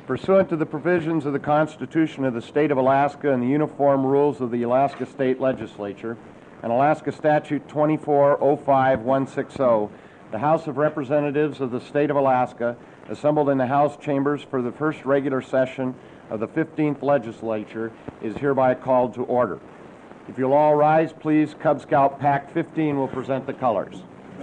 Pursuant to the provisions of the Constitution of the State of Alaska and the uniform rules of the Alaska State Legislature, and Alaska Statute 2405160, the House of Representatives of the State of Alaska, assembled in the House chambers for the first regular session of the 15th Legislature, is hereby called to order. If you'll all rise, please, Cub Scout Pack 15 will present the colors.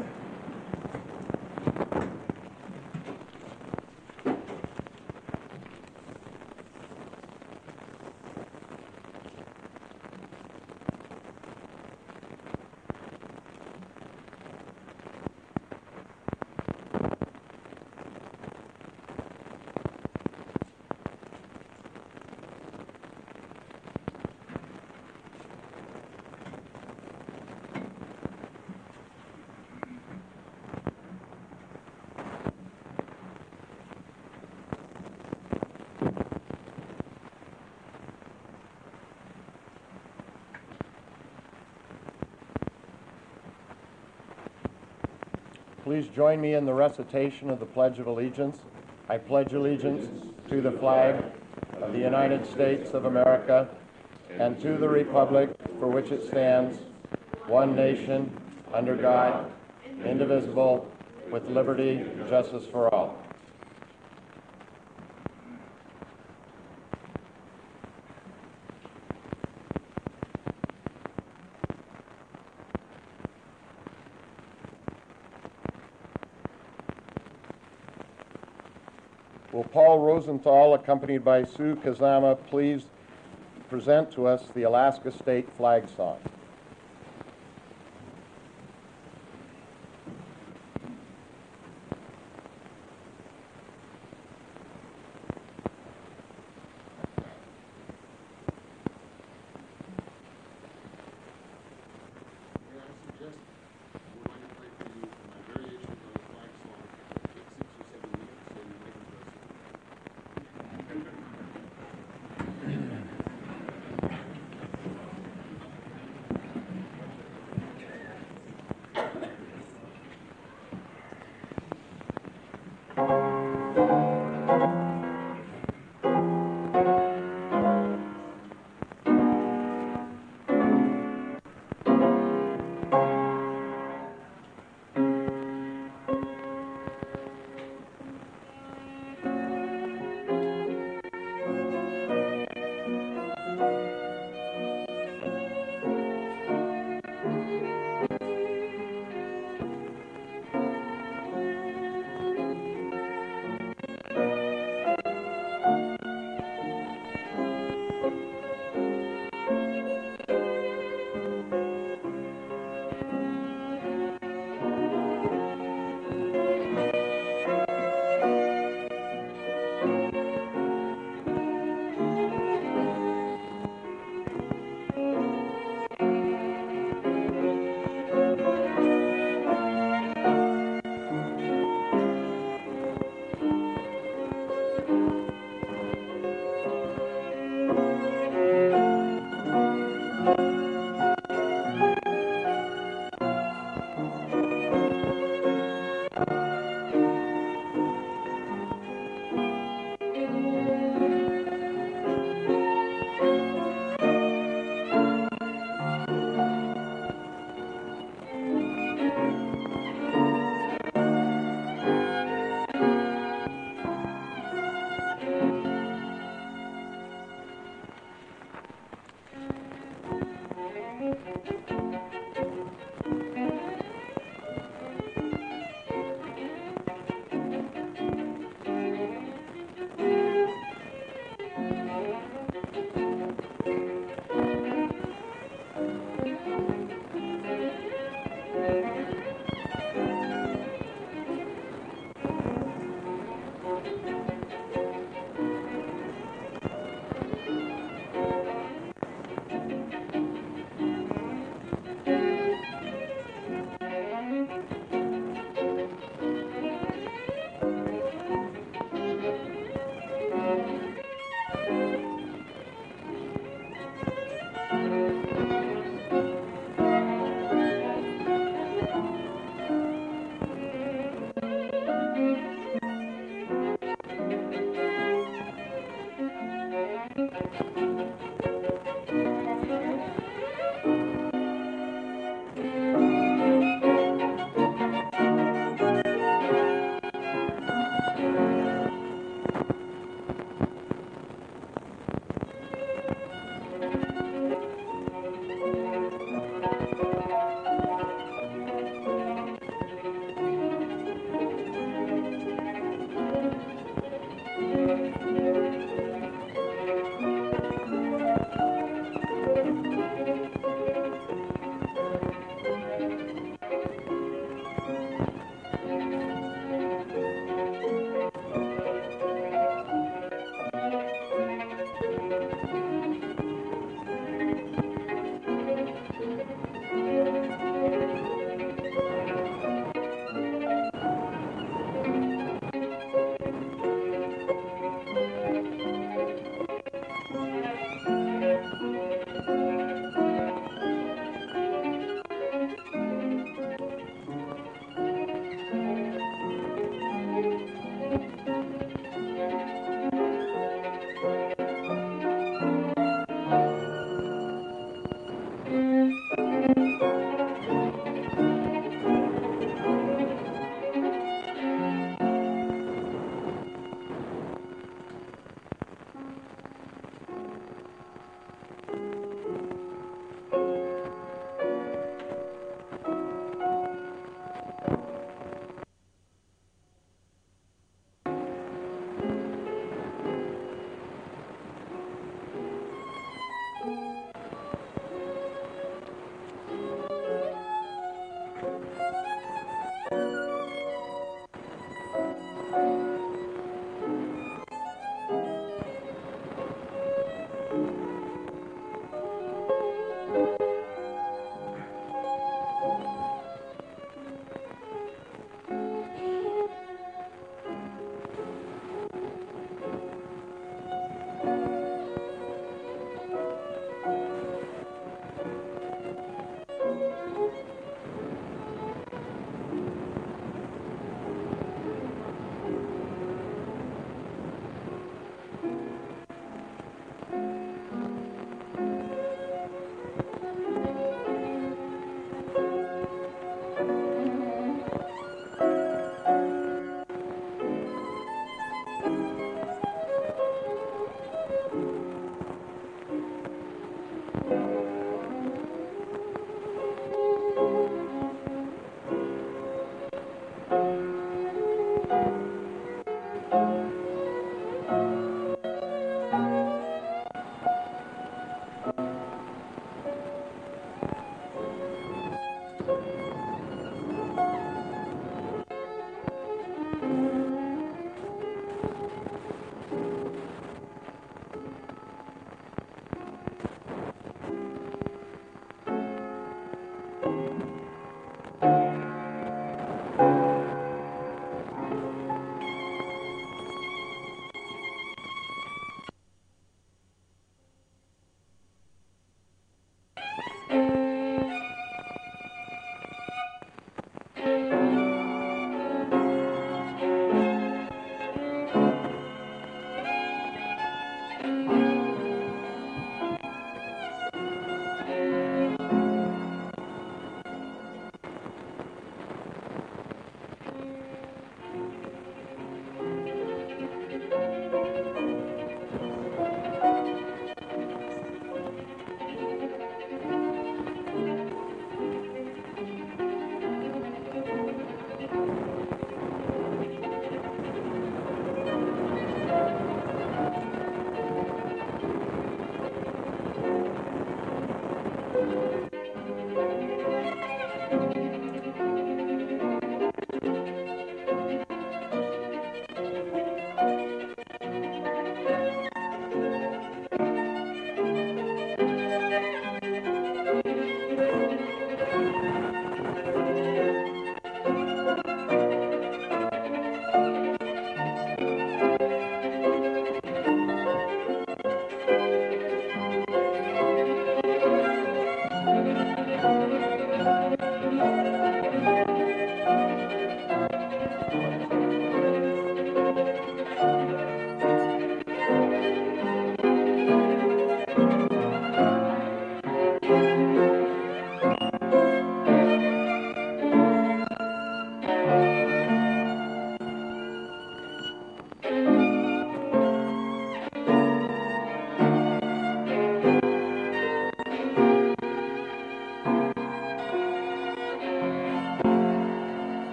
Please join me in the recitation of the Pledge of Allegiance. I pledge allegiance to the flag of the United States of America and to the republic for which it stands, one nation, under God, indivisible, with liberty and justice for all. Will Paul Rosenthal, accompanied by Sue Kazama, please present to us the Alaska State Flag Song?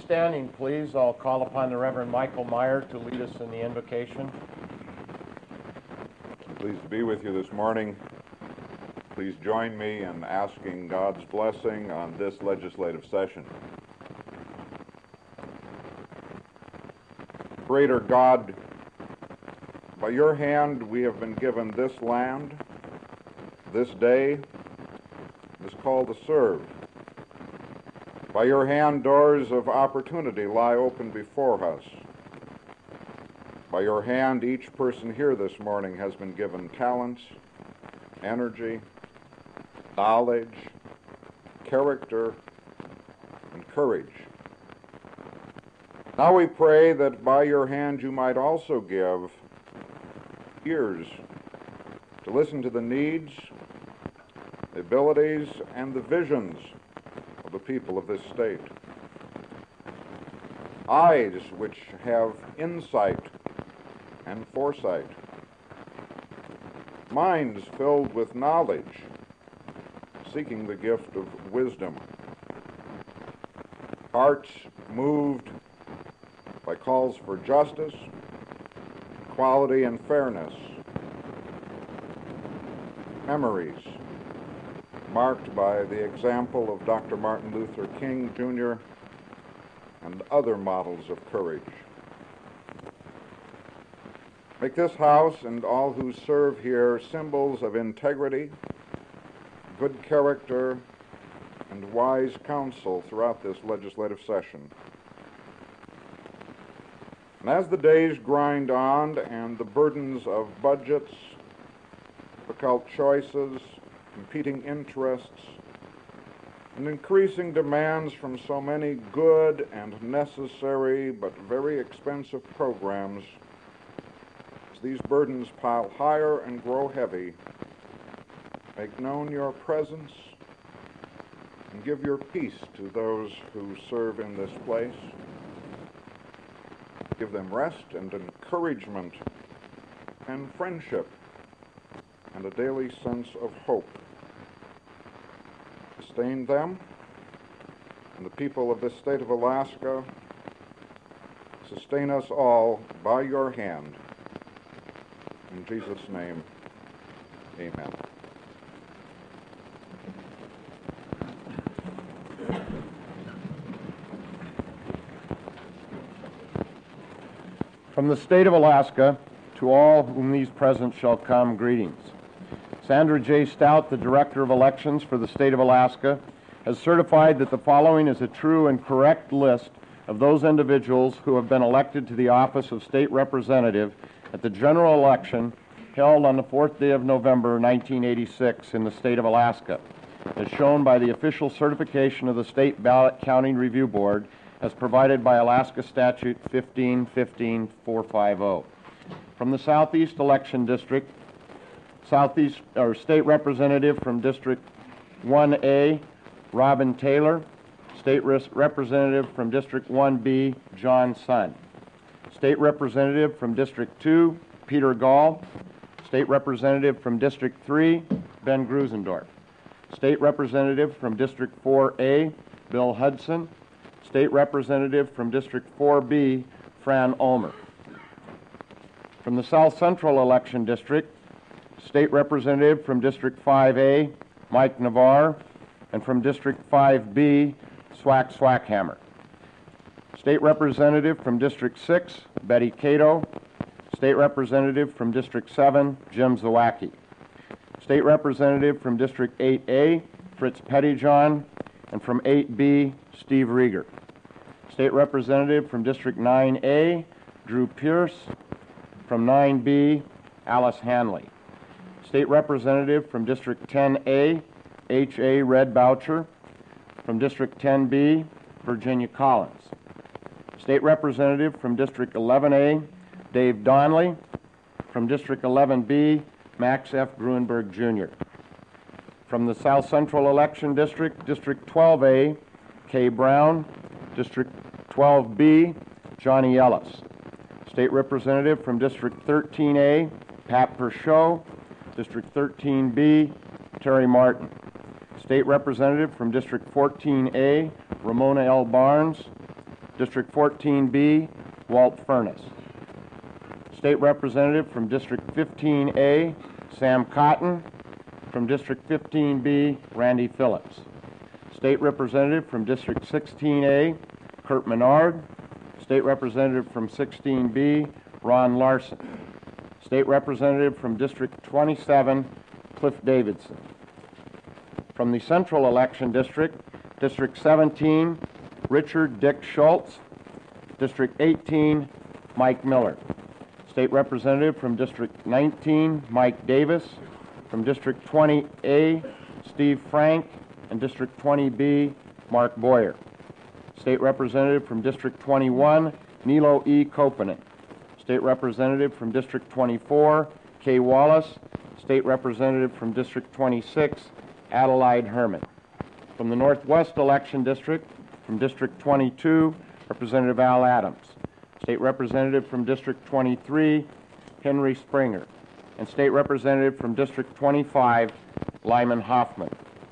standing, please, I'll call upon the Reverend Michael Meyer to lead us in the invocation. I'm pleased to be with you this morning. Please join me in asking God's blessing on this legislative session. Greater God, by your hand we have been given this land, this day, this call to serve. By your hand, doors of opportunity lie open before us. By your hand, each person here this morning has been given talents, energy, knowledge, character, and courage. Now we pray that by your hand you might also give ears to listen to the needs, the abilities, and the visions of the people of this state. Eyes which have insight and foresight. Minds filled with knowledge, seeking the gift of wisdom. Hearts moved by calls for justice, equality, and fairness. Memories marked by the example of Dr. Martin Luther King, Jr., and other models of courage. Make this house and all who serve here symbols of integrity, good character, and wise counsel throughout this legislative session. And as the days grind on and the burdens of budgets, difficult choices, competing interests, and increasing demands from so many good and necessary but very expensive programs, as these burdens pile higher and grow heavy, make known your presence and give your peace to those who serve in this place. Give them rest and encouragement and friendship and a daily sense of hope. Sustain them and the people of this state of Alaska. Sustain us all by your hand. In Jesus' name, amen. From the state of Alaska, to all whom these presents shall come, greetings. Sandra J. Stout, the Director of Elections for the state of Alaska, has certified that the following is a true and correct list of those individuals who have been elected to the office of State Representative at the general election held on the 4th day of November, 1986 in the state of Alaska, as shown by the official certification of the State Ballot Counting Review Board as provided by Alaska Statute 15-15-450. From the Southeast Election District, State Representative from District 1A, Robin Taylor. State Representative from District 1B, John Sun. State Representative from District 2, Peter Gall. State Representative from District 3, Ben Grusendorf. State Representative from District 4A, Bill Hudson. State Representative from District 4B, Fran Ulmer. From the South Central Election District, State Representative from District 5A, Mike Navarre, and from District 5B, Swack Swackhammer. State Representative from District 6, Betty Cato. State Representative from District 7, Jim Zawacki. State Representative from District 8A, Fritz Pettyjohn, and from 8B, Steve Rieger. State Representative from District 9A, Drew Pierce. From 9B, Alice Hanley. State Representative from District 10A, H.A. Red Boucher. From District 10B, Virginia Collins. State Representative from District 11A, Dave Donnelly. From District 11B, Max F. Gruenberg, Jr. From the South Central Election District, District 12A, Kay Brown. District 12B, Johnny Ellis. State Representative from District 13A, Pat Perchot. District 13B, Terry Martin. State Representative from District 14A, Ramona L. Barnes. District 14B, Walt Furness. State Representative from District 15A, Sam Cotton. From District 15B, Randy Phillips. State Representative from District 16A, Kurt Menard. State Representative from 16B, Ron Larson. State Representative from District 27, Cliff Davidson. From the Central Election District, District 17, Richard Dick Schultz. District 18, Mike Miller. State Representative from District 19, Mike Davis. From District 20A, Steve Frank. And District 20B, Mark Boyer. State Representative from District 21, Nilo E. Koponen. State Representative from District 24, Kay Wallace. State Representative from District 26, Adelaide Herman. From the Northwest Election District, from District 22, Representative Al Adams. State Representative from District 23, Henry Springer. And State Representative from District 25, Lyman Hoffman.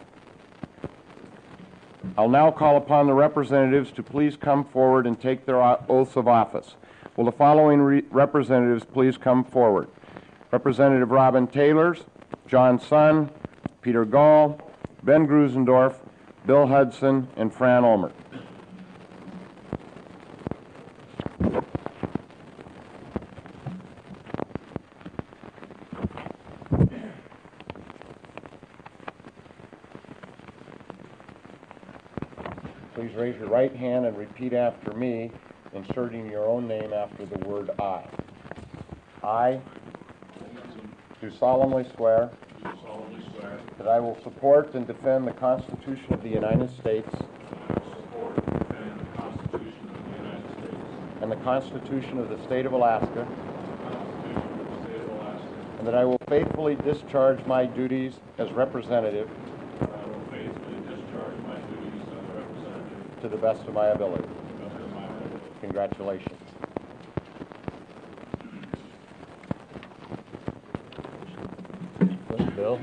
I'll now call upon the representatives to please come forward and take their oaths of office. Will the following representatives please come forward? Representative Robin Taylors, John Sun, Peter Gall, Ben Grusendorf, Bill Hudson, and Fran Ulmer. Please raise your right hand and repeat after me, inserting your own name after the word I. I do solemnly swear that I will support and defend the Constitution of the United States and the Constitution of the State of Alaska, and that I will faithfully discharge my duties as representative to the best of my ability. Congratulations. Bill.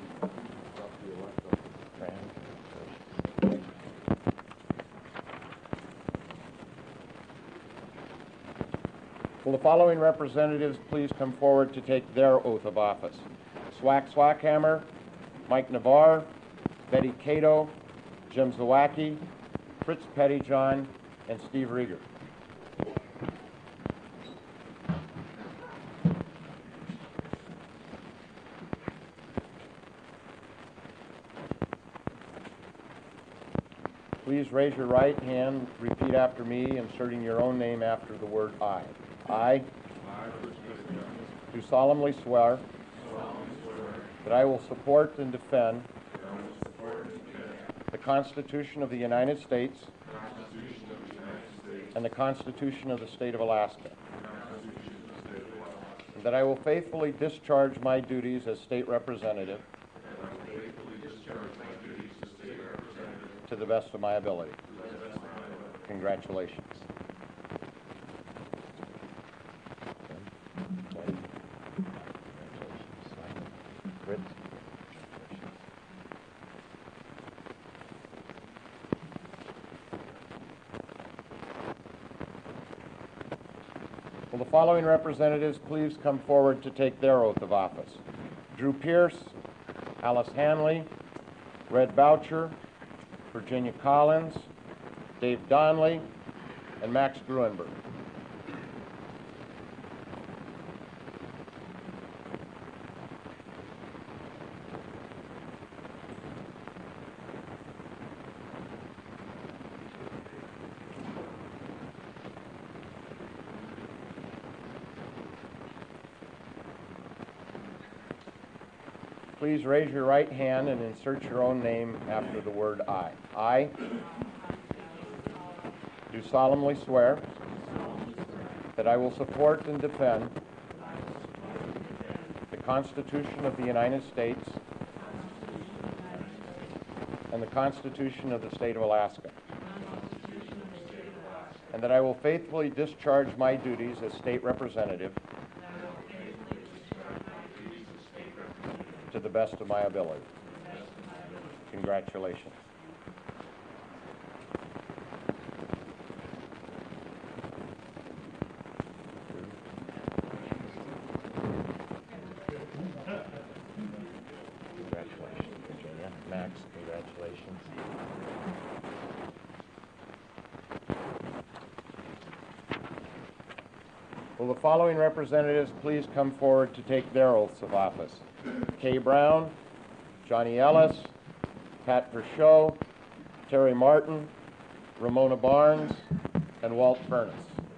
Will the following representatives please come forward to take their oath of office? Swack Swackhammer, Mike Navarre, Betty Cato, Jim Zawacki, Fritz Pettyjohn, and Steve Rieger. Please raise your right hand, repeat after me, inserting your own name after the word I. I do solemnly swear that I will support and defend the Constitution of the United States and the Constitution of the State of Alaska, and that I will faithfully discharge my duties as State Representative to the best of my ability. Congratulations. Will the following representatives please come forward to take their oath of office? Drew Pierce, Alice Hanley, Red Boucher, Virginia Collins, Dave Donnelly, and Max Gruenberg. Please raise your right hand and insert your own name after the word I. I do solemnly swear that I will support and defend the Constitution of the United States and the Constitution of the State of Alaska, and that I will faithfully discharge my duties as State Representative to the best of my ability. Congratulations. Congratulations. Will the following representatives please come forward to take their oaths of office? Kay Brown, Johnny Ellis, Pat Verschow, Terry Martin, Ramona Barnes, and Walt Furnace.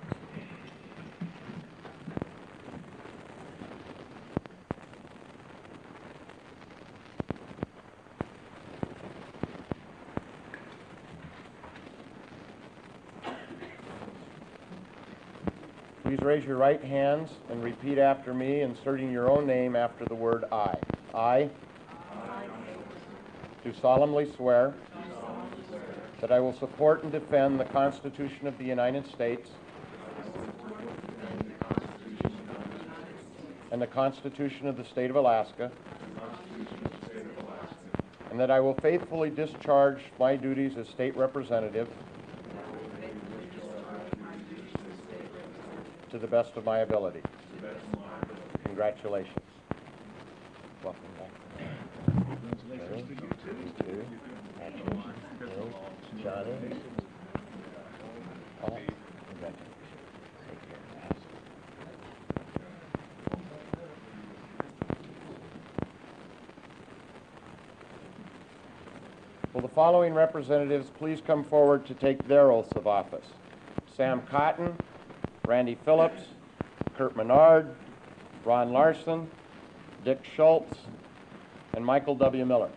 Please raise your right hands and repeat after me, inserting your own name after the word I. I do solemnly swear that I will support and defend the Constitution of the United States and the Constitution of the State of Alaska, and that I will faithfully discharge my duties as state representative to the best of my ability. Congratulations. Welcome back. Congratulations to you too. Congratulations. Johnny. Paul. Congratulations. Take care, guys. Will the following representatives please come forward to take their oaths of office? Sam Cotton, Randy Phillips, Kurt Menard, Ron Larson, Dick Schultz, and Michael W. Miller.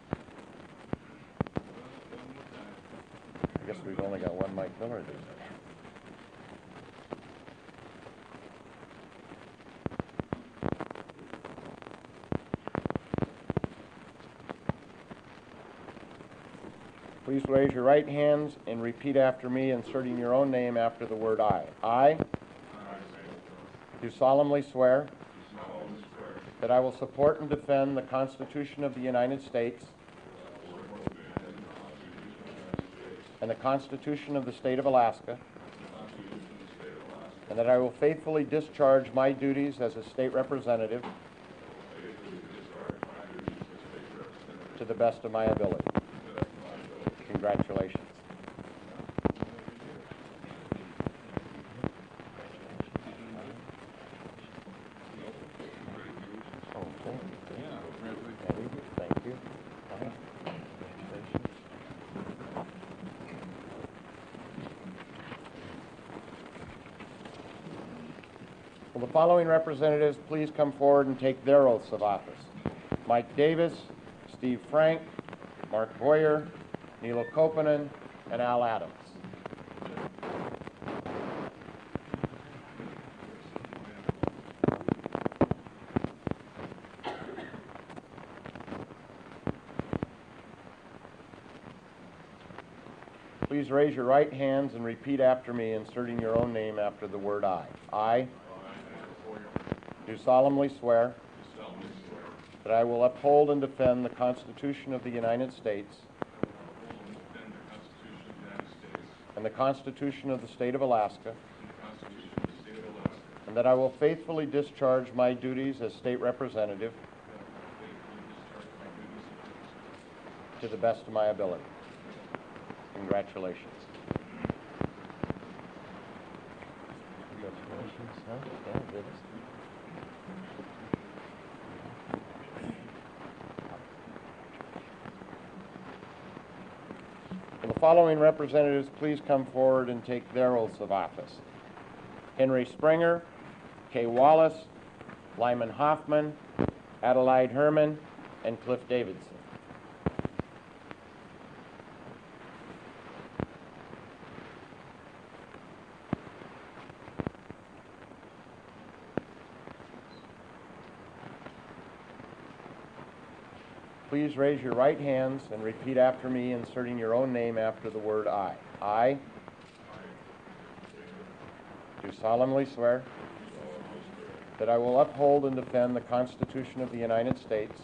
I guess we've only got one Mike Miller these days. Please raise your right hands and repeat after me, inserting your own name after the word I. I do solemnly swear that I will support and defend the Constitution of the United States and the Constitution of the State of Alaska, and that I will faithfully discharge my duties as a state representative to the best of my ability. Congratulations. Thank you. Will the following representatives please come forward and take their oaths of office? Mike Davis, Steve Frank, Mark Boyer, Nilo Koponen, and Al Adams. Please raise your right hands and repeat after me, inserting your own name after the word I. I do solemnly swear that I will uphold and defend the Constitution of the United States and the Constitution of the State of Alaska, and that I will faithfully discharge my duties as state representative to the best of my ability. Congratulations. Congratulations, huh? Yeah, good. Will the following representatives please come forward and take their oaths of office? Henry Springer, Kay Wallace, Lyman Hoffman, Adelaide Herman, and Cliff Davidson. Please raise your right hands and repeat after me, inserting your own name after the word I. I do solemnly swear that I will uphold and defend the Constitution of the United States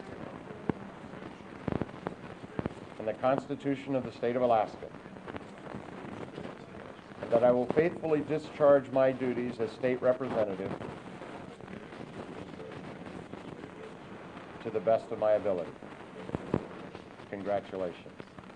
and the Constitution of the State of Alaska, and that I will faithfully discharge my duties as state representative to the best of my ability. Congratulations.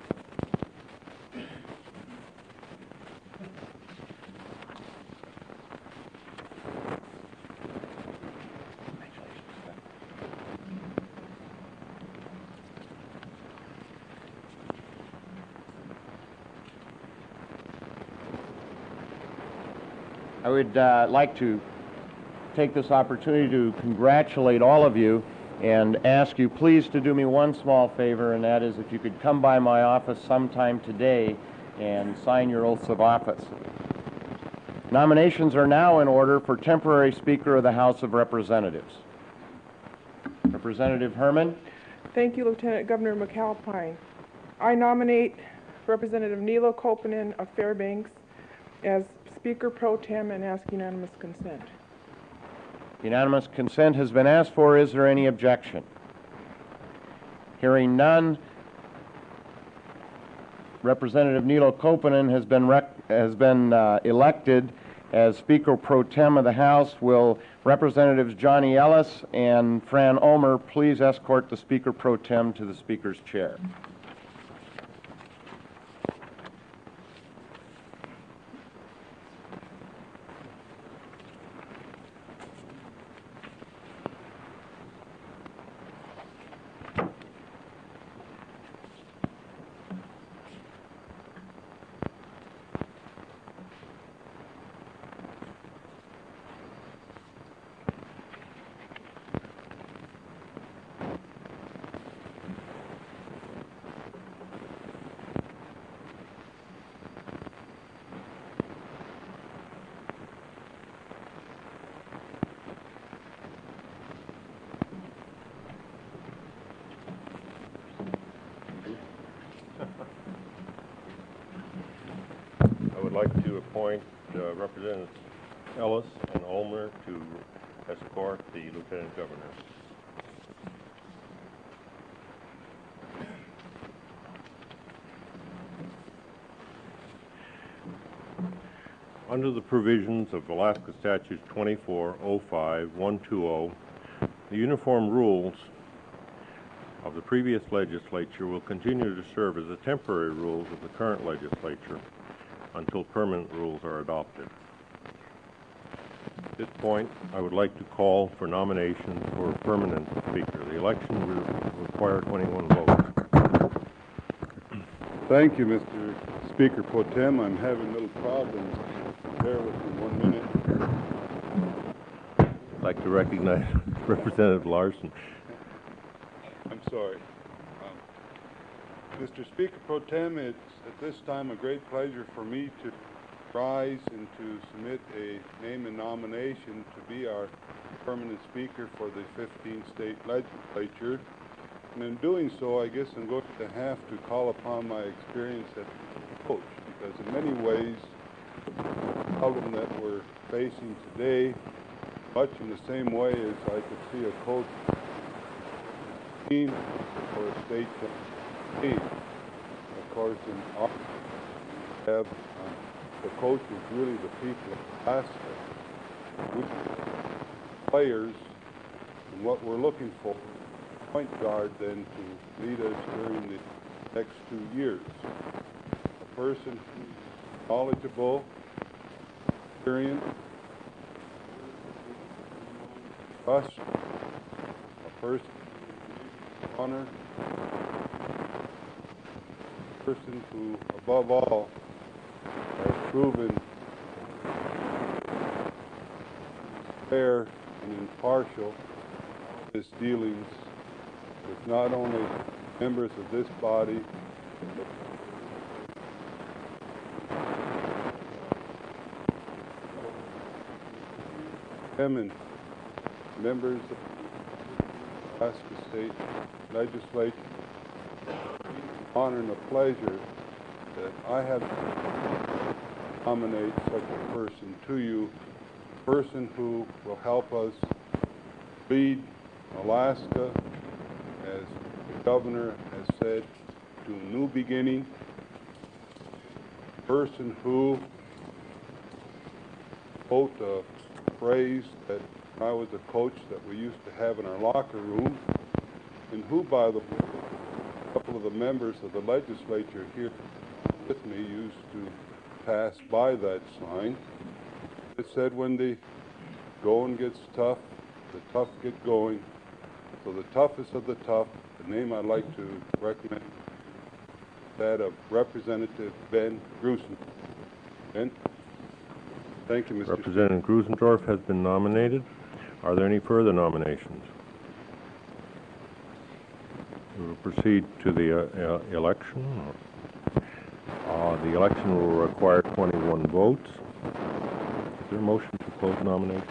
I would like to take this opportunity to congratulate all of you and ask you please to do me one small favor, and that is if you could come by my office sometime today and sign your oaths of office. Nominations are now in order for temporary Speaker of the House of Representatives. Representative Herman. Thank you, Lieutenant Governor McAlpine. I nominate Representative Nilo Koponen of Fairbanks as Speaker Pro Tem and ask unanimous consent. Unanimous consent has been asked for. Is there any objection? Hearing none, Representative Nilo Koponen has been elected as Speaker Pro Tem of the House. Will Representatives Johnny Ellis and Fran Omer please escort the Speaker Pro Tem to the Speaker's chair? I would like to appoint Representatives Ellis and Ulmer to escort the Lieutenant Governor. Under the provisions of Alaska Statutes 2405-120, the uniform rules of the previous legislature will continue to serve as the temporary rules of the current legislature until permanent rules are adopted. At this point, I would like to call for nominations for a permanent speaker. The election will require 21 votes. Thank you, Mr. Speaker Pro Tem. I'm having little problems. Bear with me 1 minute. I'd like to recognize Representative Larson. I'm sorry. Mr. Speaker Pro Tem, it's at this time a great pleasure for me to rise and to submit a name and nomination to be our permanent speaker for the 15th state legislature. And in doing so, I guess I'm going to have to call upon my experience as a coach, because in many ways, the problem that we're facing today, much in the same way as I could see a coach team or a state team. Of course, in our have the coach is really the people of Alaska, which players, and what we're looking for, point guard then to lead us during the next 2 years. A person who's knowledgeable, experienced, trust, a person honor, a person who, above all, has proven fair and impartial in his dealings with not only members of this body, but them and members of the Alaska State Legislature. Honor and a pleasure that I have to nominate such a person to you, a person who will help us lead Alaska, as the governor has said, to a new beginning, a person who, quote a phrase that I was a coach that we used to have in our locker room, and who, by the way, couple of the members of the legislature here with me used to pass by that sign. It said, when the going gets tough, the tough get going. So the toughest of the tough, the name I'd like to recommend, that of Representative Ben Grusen. Ben? Thank you, Mr. Representative Grusendorf has been nominated. Are there any further nominations? We will proceed to the election. The election will require 21 votes. Is there a motion to close nominations?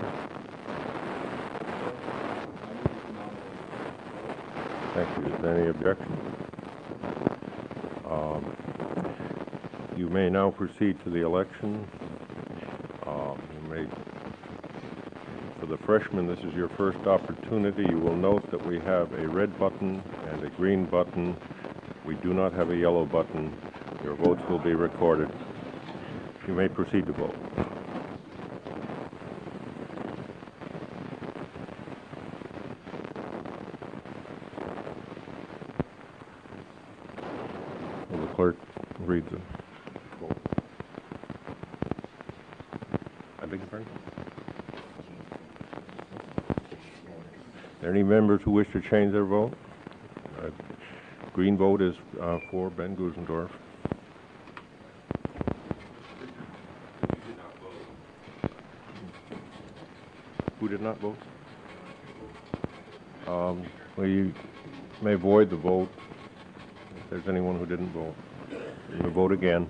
Thank you. Is there any objection? You may now proceed to the election. For the freshmen, this is your first opportunity. You will note that we have a red button and a green button. We do not have a yellow button. Your votes will be recorded. You may proceed to vote. Will the clerk read the vote? I beg your pardon? Are there any members who wish to change their vote? Green vote is for Ben Grusendorf. Who did not vote? Well, you may void the vote if there's anyone who didn't vote. You may vote again.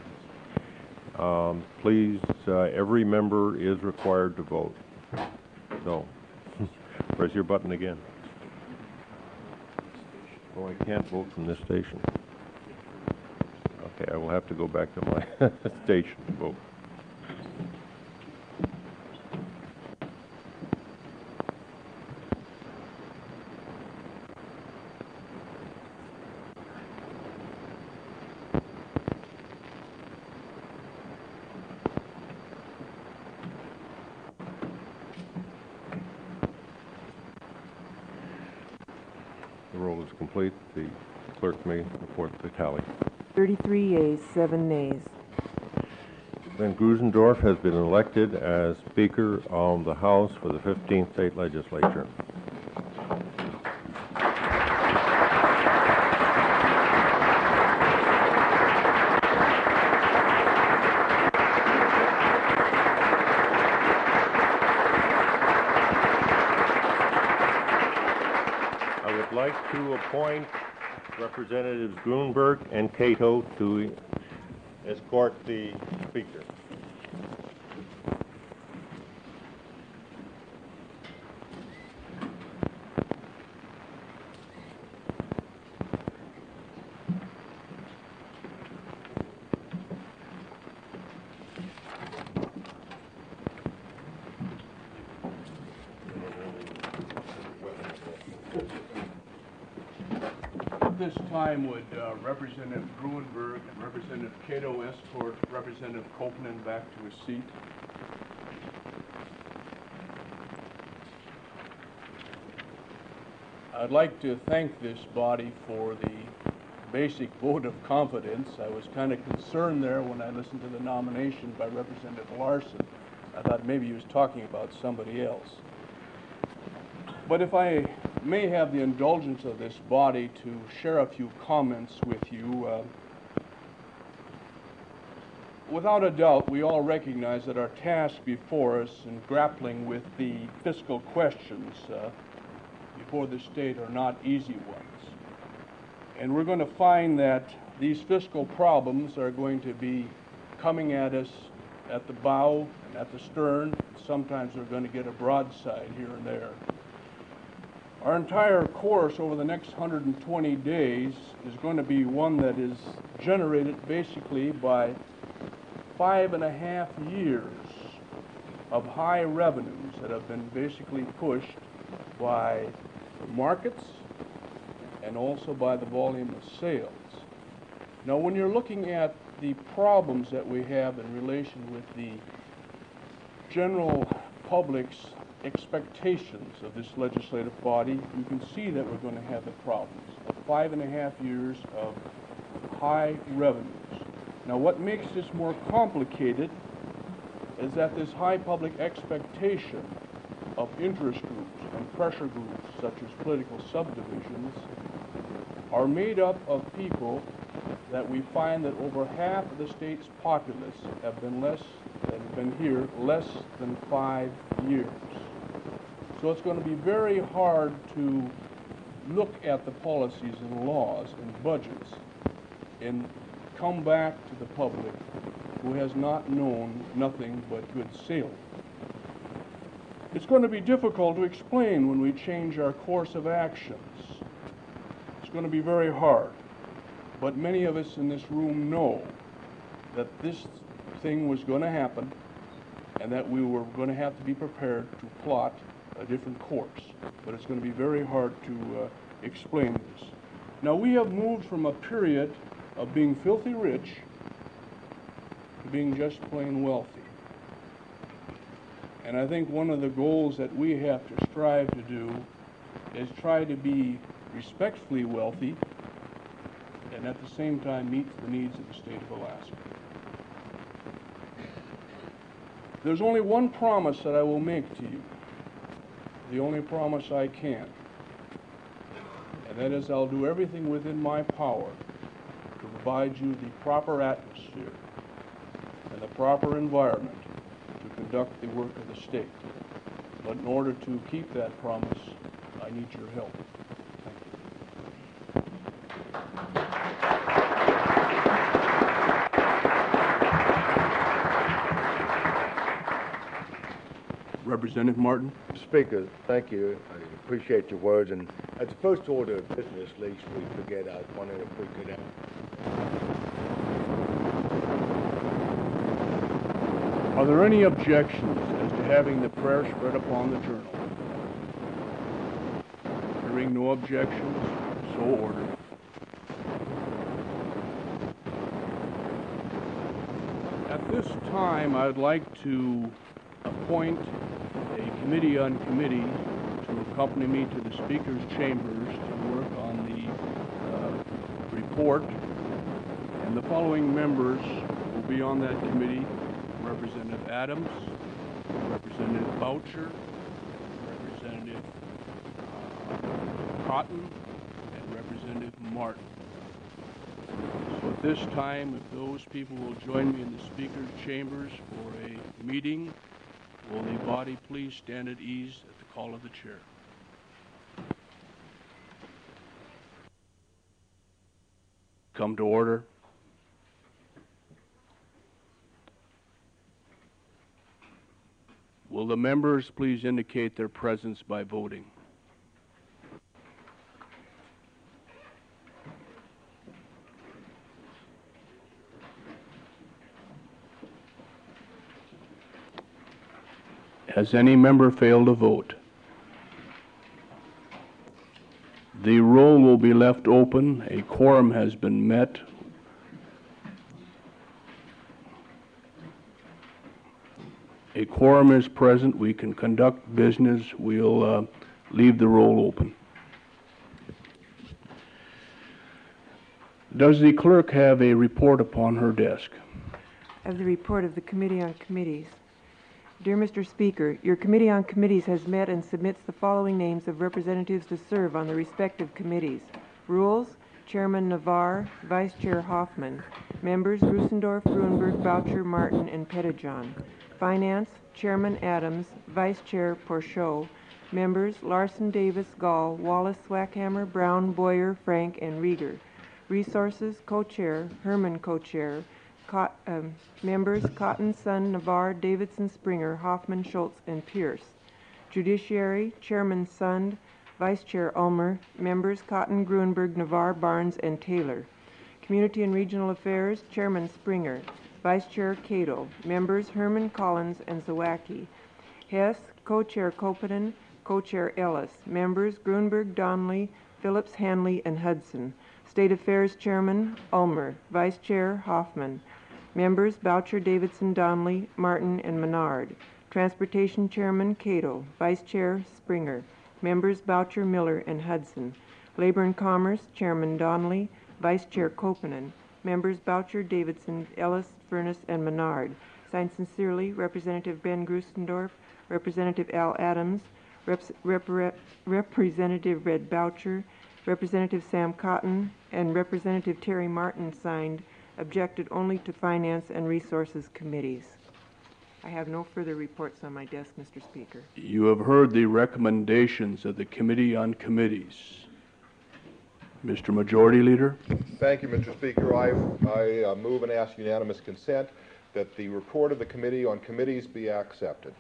Please, every member is required to vote. So, press your button again. Oh, I can't vote from this station. Okay, I will have to go back to my station to vote. The roll is complete. The clerk may report the tally. 33 yeas, 7 nays. Ben Grusendorf has been elected as Speaker of the House for the 15th State Legislature. I would like to appoint Representatives Grunberg and Cato to escort the Speaker. At this time, would Representative Gruenberg and Representative Cato escort Representative Copeland back to his seat? I'd like to thank this body for the basic vote of confidence. I was kind of concerned there when I listened to the nomination by Representative Larson. I thought maybe he was talking about somebody else. But if I may have the indulgence of this body to share a few comments with you, without a doubt, we all recognize that our task before us in grappling with the fiscal questions before the state are not easy ones. And we're going to find that these fiscal problems are going to be coming at us at the bow and at the stern. Sometimes we're going to get a broadside here and there. Our entire course over the next 120 days is going to be one that is generated basically by 5.5 years of high revenues that have been basically pushed by the markets and also by the volume of sales. Now, when you're looking at the problems that we have in relation with the general public's expectations of this legislative body, you can see that we're going to have the problems of 5.5 years of high revenues. Now, what makes this more complicated is that this high public expectation of interest groups and pressure groups, such as political subdivisions, are made up of people that we find that over half of the state's populace have been here less than 5 years. So it's going to be very hard to look at the policies and laws and budgets and come back to the public who has not known nothing but good sailing. It's going to be difficult to explain when we change our course of actions. It's going to be very hard. But many of us in this room know that this thing was going to happen and that we were going to have to be prepared to plot a different course. But it's going to be very hard to explain this. Now, we have moved from a period of being filthy rich to being just plain wealthy. And I think one of the goals that we have to strive to do is try to be respectfully wealthy and at the same time meet the needs of the state of Alaska. There's only one promise that I will make to you, the only promise I can, and that is I'll do everything within my power to provide you the proper atmosphere and the proper environment to conduct the work of the state. But in order to keep that promise, I need your help. Representative Martin. Speaker, thank you. I appreciate your words. And as the first order of business, lest we forget, I was wondering if we could Are there any objections as to having the prayer spread upon the journal? Hearing no objections, so ordered. At this time, I'd like to appoint a committee on committee to accompany me to the Speaker's chambers to work on the report. And the following members will be on that committee: Representative Adams, Representative Boucher, Representative Cotton, and Representative Martin. So at this time, if those people will join me in the Speaker's chambers for a meeting, will the body please stand at ease at the call of the chair. Come to order. Will the members please indicate their presence by voting? Has any member failed to vote? The roll will be left open. A quorum has been met. A quorum is present. We can conduct business. We'll leave the roll open. Does the clerk have a report upon her desk? I have the report of the Committee on Committees. Dear Mr. Speaker, your Committee on Committees has met and submits the following names of representatives to serve on the respective committees. Rules, Chairman Navarre, Vice Chair Hoffman. Members, Rusendorf, Gruenberg, Boucher, Martin, and Pettijohn. Finance, Chairman Adams, Vice Chair Porchot. Members, Larson, Davis, Gall, Wallace, Swackhammer, Brown, Boyer, Frank, and Rieger. Resources, Co-Chair, Herman, Co-Chair. Members, Cotton, Sun, Navarre, Davidson, Springer, Hoffman, Schultz, and Pierce. Judiciary, Chairman Sund, Vice Chair Ulmer. Members, Cotton, Gruenberg, Navarre, Barnes, and Taylor. Community and Regional Affairs, Chairman Springer. Vice Chair Cato. Members, Herman, Collins, and Zawacki. Hess, Co-Chair Kopinen, Co-Chair Ellis. Members, Gruenberg, Donnelly, Phillips, Hanley, and Hudson. State Affairs Chairman Ulmer. Vice Chair Hoffman. Members, Boucher, Davidson, Donnelly, Martin, and Menard. Transportation Chairman Cato, Vice Chair Springer, Members Boucher, Miller, and Hudson. Labor and Commerce Chairman Donnelly, Vice Chair Koponen, Members Boucher, Davidson, Ellis, Furness, and Menard. Signed sincerely, Representative Ben Grusendorf, Representative Al Adams, Representative Red Boucher, Representative Sam Cotton, and Representative Terry Martin signed, objected only to Finance and Resources Committees. I have no further reports on my desk, Mr. Speaker. You have heard the recommendations of the Committee on Committees. Mr. Majority Leader. Thank you, Mr. Speaker. I move and ask unanimous consent that the report of the Committee on Committees be accepted.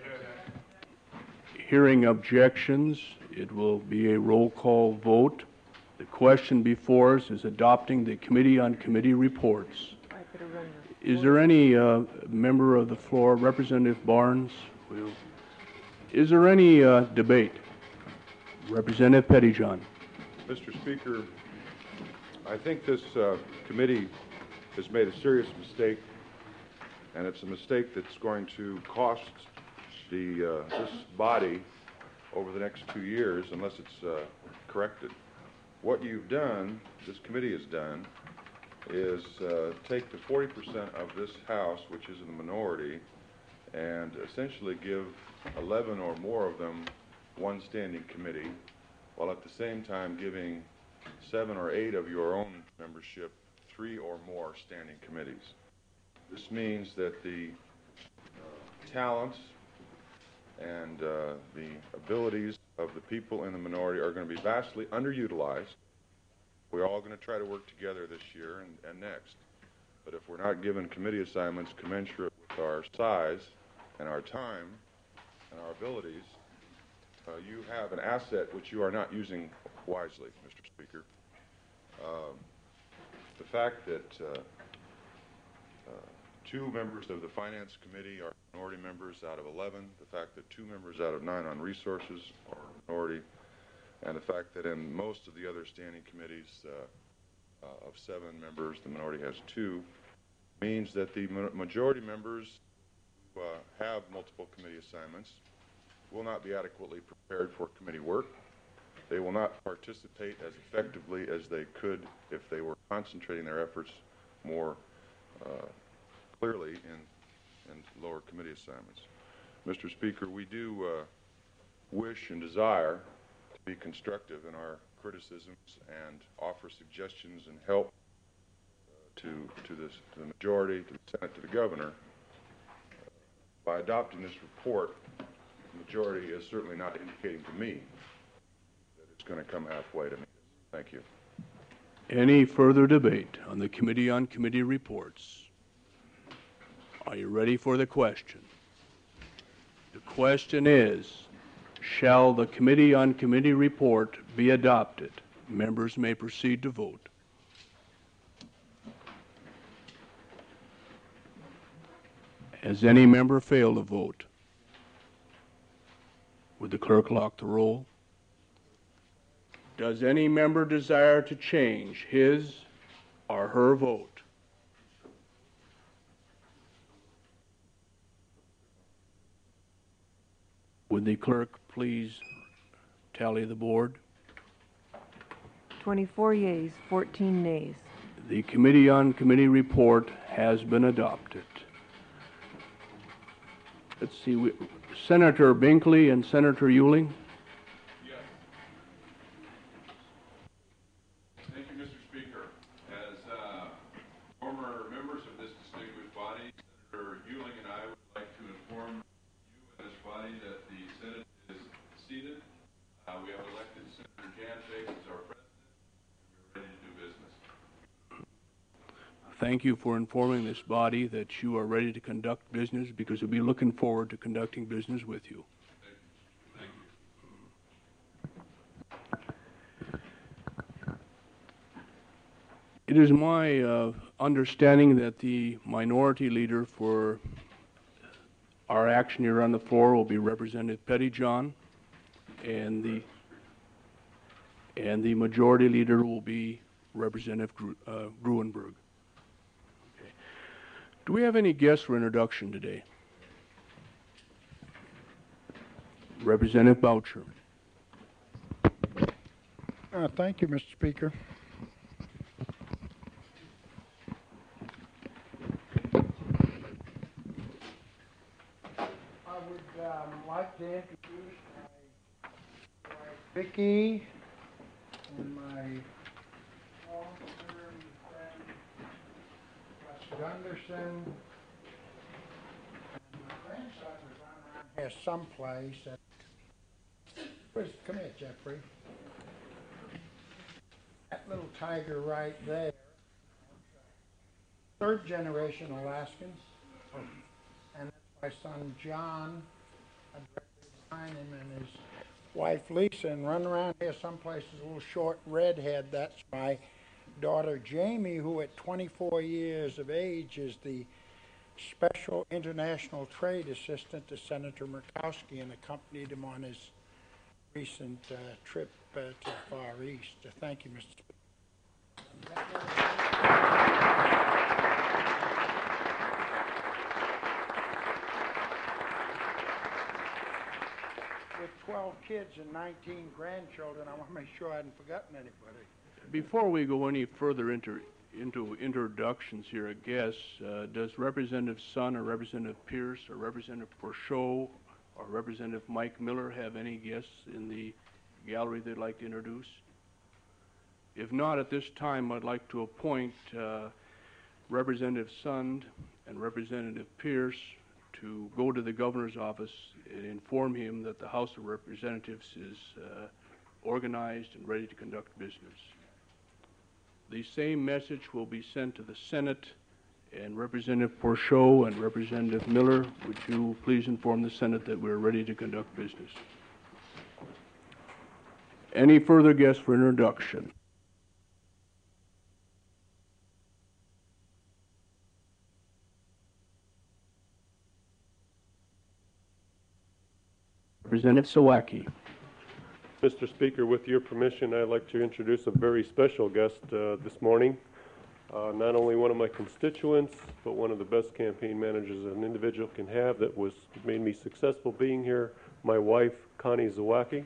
Hearing objections, it will be a roll call vote. The question before us is adopting the Committee on Committee reports. Is there any member of the floor, Representative Barnes? Is there any debate? Representative Pettyjohn. Mr. Speaker, I think this committee has made a serious mistake, and it's a mistake that's going to cost this body over the next 2 years unless it's corrected. What you've done, this committee has done, is take the 40% of this House, which is in the minority, and essentially give 11 or more of them one standing committee, while at the same time giving 7 or 8 of your own membership 3 or more standing committees. This means that the talents and the abilities of the people in the minority are going to be vastly underutilized. We're all going to try to work together this year and next. But if we're not given committee assignments commensurate with our size and our time and our abilities, you have an asset which you are not using wisely, Mr. Speaker. The fact that 2 members of the Finance Committee are minority members out of 11, the fact that 2 members out of 9 on resources are minority, and the fact that in most of the other standing committees of 7 members, the minority has 2, means that the majority members who have multiple committee assignments will not be adequately prepared for committee work. They will not participate as effectively as they could if they were concentrating their efforts more clearly in lower committee assignments. Mr. Speaker, we do wish and desire to be constructive in our criticisms and offer suggestions and help to the majority, to the Senate, to the governor. By adopting this report, the majority is certainly not indicating to me that it's going to come halfway to me. Thank you. Any further debate on the Committee on Committee reports? Are you ready for the question? The question is, shall the Committee on Committee report be adopted? Members may proceed to vote. Has any member failed to vote? Would the clerk lock the roll? Does any member desire to change his or her vote? Would the clerk please tally the board? 24 yeas, 14 nays. The Committee on Committee report has been adopted. Let's see, Senator Binkley and Senator Ewing. Yes. Thank you, Mr. Speaker. As former members of this distinguished body, Senator Ewing and I would like to inform you and this body that the Senate is seated. We have elected Senator Jan Jakes as our president, and we're ready to do business. Thank you for informing this body that you are ready to conduct business, because we'll be looking forward to conducting business with you. Thank you. It is my understanding that the minority leader for our action here on the floor will be Representative Pettyjohn, and the majority leader will be Representative Gruenberg. Okay. Do we have any guests for introduction today? Representative Boucher. Thank you, Mr. Speaker. I would like to introduce my wife Vicki and my long-term friend Russ Gunderson. And my grandson was around here someplace. Come here, Jeffrey. That little tiger right there, third generation Alaskans, and that's my son John. I'd recognize him and his wife Lisa, and run around here someplace is a little short redhead. That's my daughter Jamie, who at 24 years of age is the Special International Trade Assistant to Senator Murkowski and accompanied him on his recent trip to the Far East. Thank you, Mr. Speaker. With 12 kids and 19 grandchildren, I want to make sure I hadn't forgotten anybody. Before we go any further into introductions here, I guess, does Representative Sun or Representative Pierce or Representative Pourchot or Representative Mike Miller have any guests in the gallery they'd like to introduce? If not, at this time, I'd like to appoint Representative Sund and Representative Pierce to go to the governor's office and inform him that the House of Representatives is organized and ready to conduct business. The same message will be sent to the Senate, and Representative Pourchot and Representative Miller, would you please inform the Senate that we're ready to conduct business? Any further guests for introduction? Representative Sawacki. Mr. Speaker, with your permission, I'd like to introduce a very special guest this morning. Not only one of my constituents, but one of the best campaign managers an individual can have that made me successful being here, my wife, Connie Zawacki.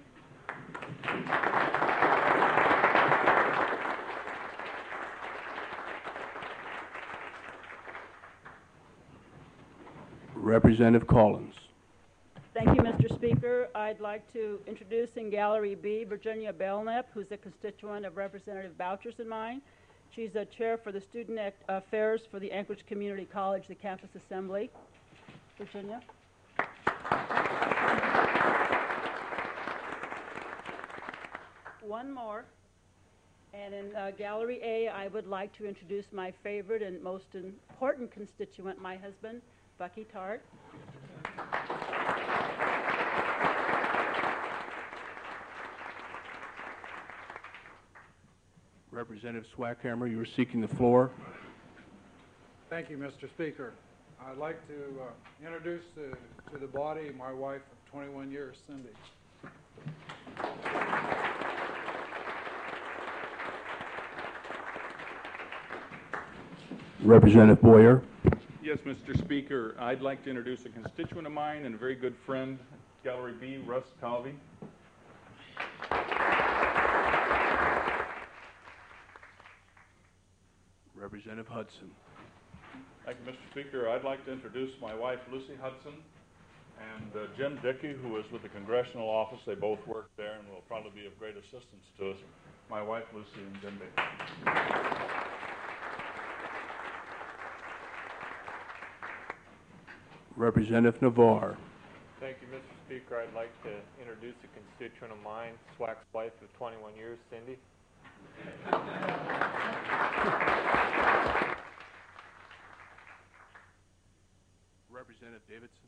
Representative Collins. Thank you, Mr. Speaker. I'd like to introduce in Gallery B Virginia Belknap, who's a constituent of Representative Boucher's and mine. She's a chair for the Student Affairs for the Anchorage Community College, the Campus Assembly. Virginia. One more. And in Gallery A, I would like to introduce my favorite and most important constituent, my husband, Bucky Tart. Representative Swackhammer, you were seeking the floor. Thank you, Mr. Speaker. I'd like to introduce to the body my wife of 21 years, Cindy. Representative Boyer. Yes, Mr. Speaker. I'd like to introduce a constituent of mine and a very good friend, Gallery B, Russ Calvi. Representative Hudson. Thank you, Mr. Speaker. I'd like to introduce my wife, Lucy Hudson, and Jim Dickey, who is with the Congressional Office. They both work there and will probably be of great assistance to us. My wife, Lucy, and Jim Dickey. Representative Navarre. Thank you, Mr. Speaker. I'd like to introduce a constituent of mine, Swack's wife of 21 years, Cindy. Representative Davidson.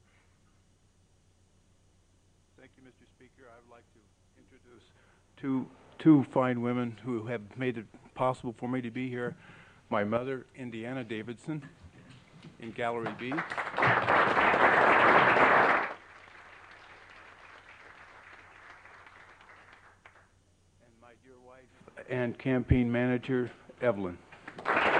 Thank you, Mr. Speaker. I would like to introduce two fine women who have made it possible for me to be here. My mother, Indiana Davidson, in Gallery B. And my dear wife and campaign manager, Evelyn.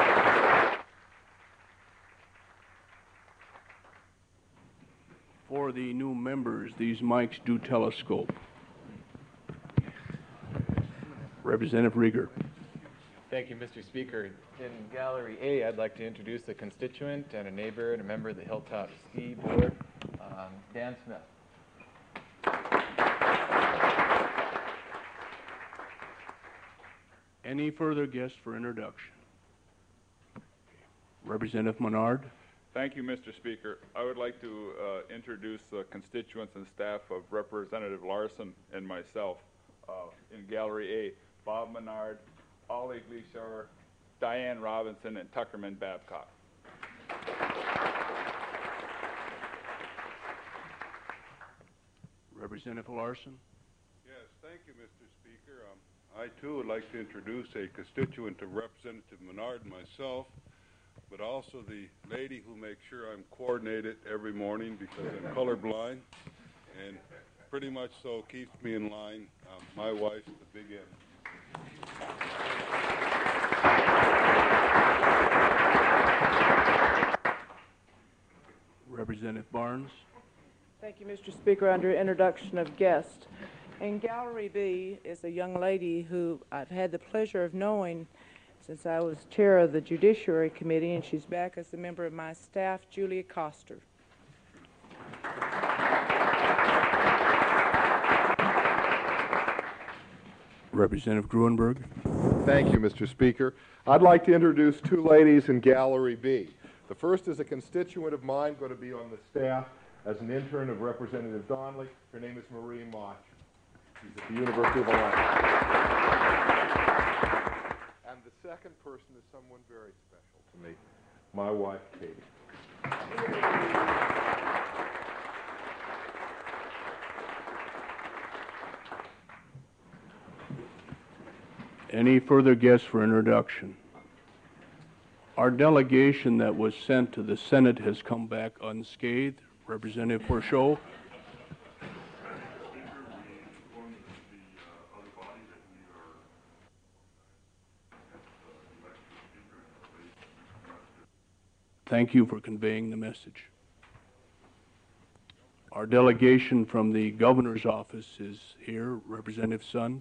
For the new members, these mics do telescope. Representative Rieger. Thank you, Mr. Speaker. In Gallery A, I'd like to introduce a constituent and a neighbor and a member of the Hilltop Ski Board, Dan Smith. Any further guests for introduction? Representative Menard. Thank you, Mr. Speaker. I would like to introduce the constituents and staff of Representative Larson and myself in Gallery A. Bob Menard, Ollie Gleeshauer, Diane Robinson, and Tuckerman Babcock. Representative Larson. Yes, thank you, Mr. Speaker. I too would like to introduce a constituent of Representative Menard and myself, but also the lady who makes sure I'm coordinated every morning because I'm colorblind, and pretty much so keeps me in line. My wife, the Big M. Representative Barnes. Thank you, Mr. Speaker. Under introduction of guests, in Gallery B is a young lady who I've had the pleasure of knowing since I was chair of the Judiciary Committee, and she's back as a member of my staff, Julia Coster. Representative Gruenberg. Thank you, Mr. Speaker. I'd like to introduce two ladies in Gallery B. The first is a constituent of mine, going to be on the staff as an intern of Representative Donnelly. Her name is Marie Mach. She's at the University of Illinois. And the second person is someone very special to me, my wife, Katie. Any further guests for introduction? Our delegation that was sent to the Senate has come back unscathed. Representative Porchot. Thank you for conveying the message. Our delegation from the governor's office is here. Representative Sund.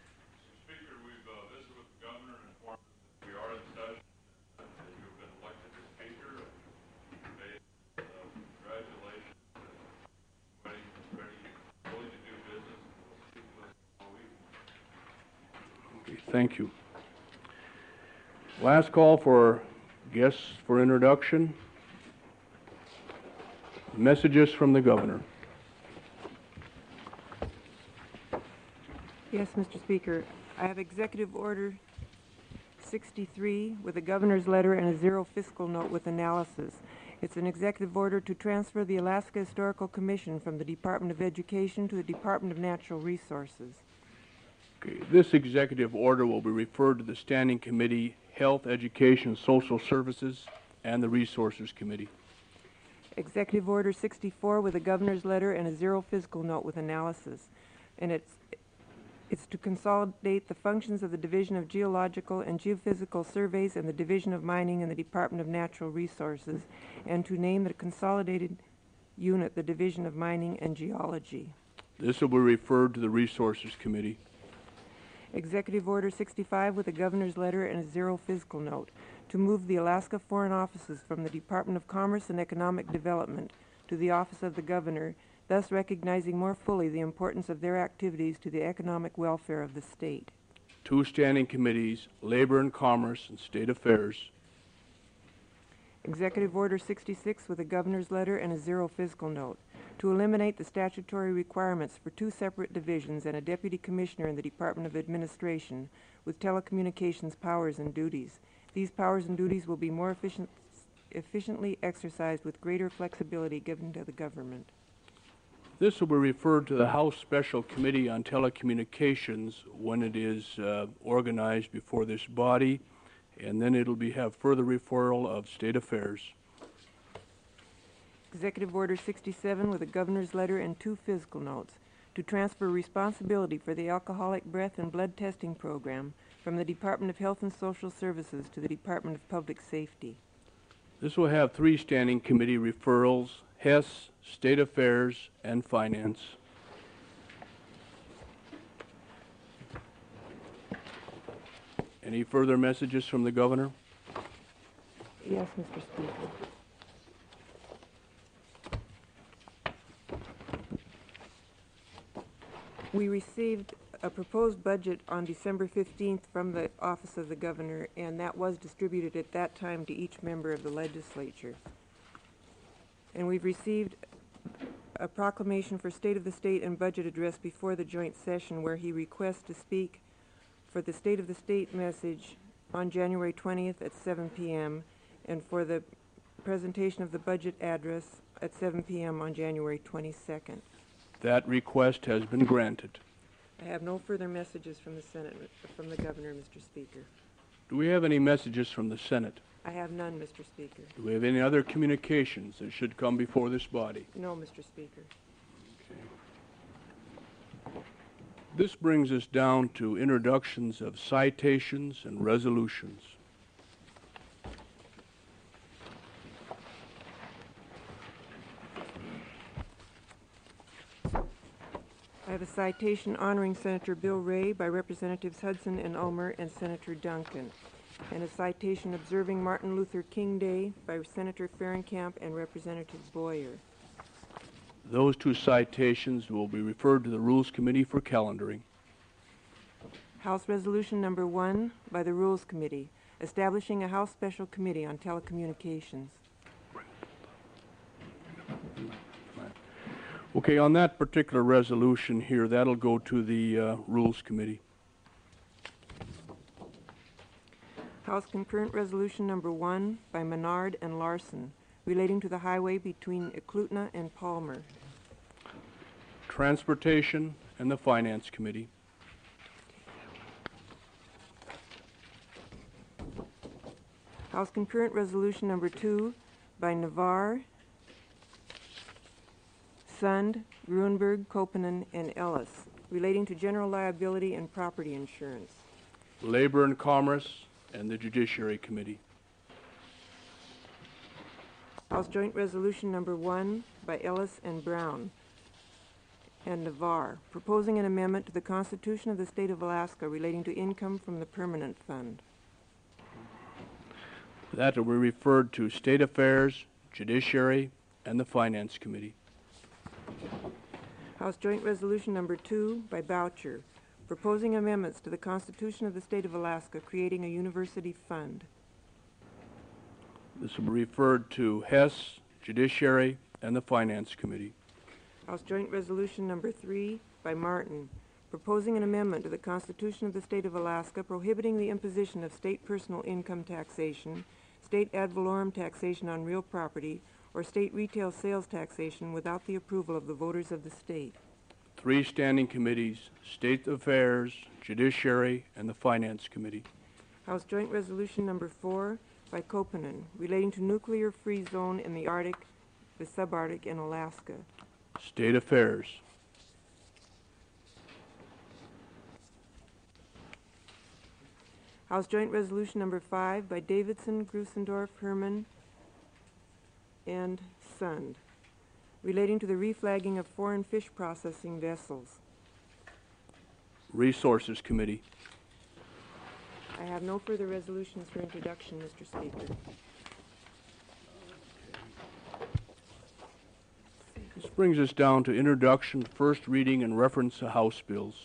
Thank you. Last call for guests for introduction. Messages from the governor. Yes, Mr. Speaker. I have Executive Order 63 with a governor's letter and a zero fiscal note with analysis. It's an executive order to transfer the Alaska Historical Commission from the Department of Education to the Department of Natural Resources. Okay. This executive order will be referred to the Standing Committee, Health, Education, Social Services, and the Resources Committee. Executive Order 64 with a governor's letter and a zero fiscal note with analysis. And it's to consolidate the functions of the Division of Geological and Geophysical Surveys and the Division of Mining in the Department of Natural Resources, and to name the consolidated unit the Division of Mining and Geology. This will be referred to the Resources Committee. Executive Order 65 with a governor's letter and a zero fiscal note to move the Alaska Foreign Offices from the Department of Commerce and Economic Development to the Office of the Governor, thus recognizing more fully the importance of their activities to the economic welfare of the state. Two standing committees, Labor and Commerce and State Affairs. Executive Order 66 with a governor's letter and a zero fiscal note to eliminate the statutory requirements for two separate divisions and a deputy commissioner in the Department of Administration with telecommunications powers and duties. These powers and duties will be more efficiently exercised with greater flexibility given to the government. This will be referred to the House Special Committee on Telecommunications when it is organized before this body, and then it'll have further referral of State Affairs. Executive Order 67 with a governor's letter and two fiscal notes to transfer responsibility for the alcoholic breath and blood testing program from the Department of Health and Social Services to the Department of Public Safety. This will have three standing committee referrals, Hess, State Affairs, and Finance. Any further messages from the governor? Yes, Mr. Speaker. We received a proposed budget on December 15th from the Office of the Governor, and that was distributed at that time to each member of the legislature. And we've received a proclamation for State of the State and budget address before the joint session where he requests to speak for the State of the State message on January 20th at 7 p.m. and for the presentation of the budget address at 7 p.m. on January 22nd. That request has been granted. I have no further messages from the Senate, from the Governor, Mr. Speaker. Do we have any messages from the Senate? I have none, Mr. Speaker. Do we have any other communications that should come before this body? No, Mr. Speaker. This brings us down to introductions of citations and resolutions. I have a citation honoring Senator Bill Ray by Representatives Hudson and Ulmer and Senator Duncan, and a citation observing Martin Luther King Day by Senator Fahrenkamp and Representative Boyer. Those two citations will be referred to the Rules Committee for calendaring. House Resolution Number 1 by the Rules Committee, establishing a House Special Committee on Telecommunications. Okay, on that particular resolution here, that'll go to the Rules Committee. House Concurrent Resolution Number 1 by Menard and Larson, relating to the highway between Eklutna and Palmer. Transportation and the Finance Committee. House Concurrent Resolution Number 2 by Navarre, Sund, Gruenberg, Koponen, and Ellis, relating to general liability and property insurance. Labor and Commerce and the Judiciary Committee. House Joint Resolution Number 1 by Ellis and Brown and Navarre, proposing an amendment to the Constitution of the State of Alaska relating to income from the Permanent Fund. That will be referred to State Affairs, Judiciary, and the Finance Committee. House Joint Resolution Number 2 by Boucher, proposing amendments to the Constitution of the State of Alaska creating a university fund. This will be referred to Hess, Judiciary, and the Finance Committee. House Joint Resolution Number 3 by Martin, proposing an amendment to the Constitution of the State of Alaska prohibiting the imposition of state personal income taxation, state ad valorem taxation on real property, or state retail sales taxation without the approval of the voters of the state. 3 standing committees, State Affairs, Judiciary, and the Finance Committee. House Joint Resolution Number 4 by Koponen, relating to nuclear-free zone in the Arctic, the subarctic, and Alaska. State Affairs. House Joint Resolution Number 5 by Davidson, Grusendorf, Herman, and Sund, relating to the reflagging of foreign fish processing vessels. Resources Committee. I have no further resolutions for introduction, Mr. Speaker. This brings us down to introduction, first reading, and reference to House bills.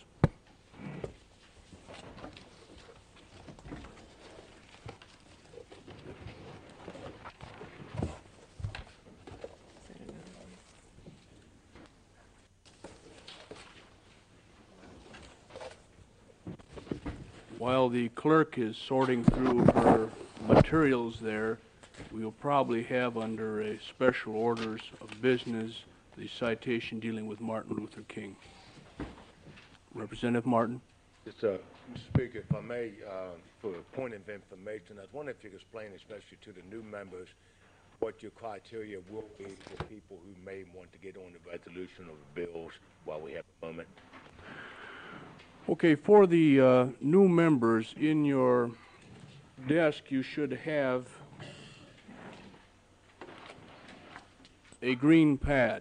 While the clerk is sorting through her materials there, we'll probably have under a special orders of business the citation dealing with Martin Luther King. Representative Martin. Yes, Mr. Speaker, if I may, for a point of information, I was wondering if you could explain, especially to the new members, what your criteria will be for people who may want to get on the resolution of the bills while we have a moment. Okay, for the new members, in your desk you should have a green pad.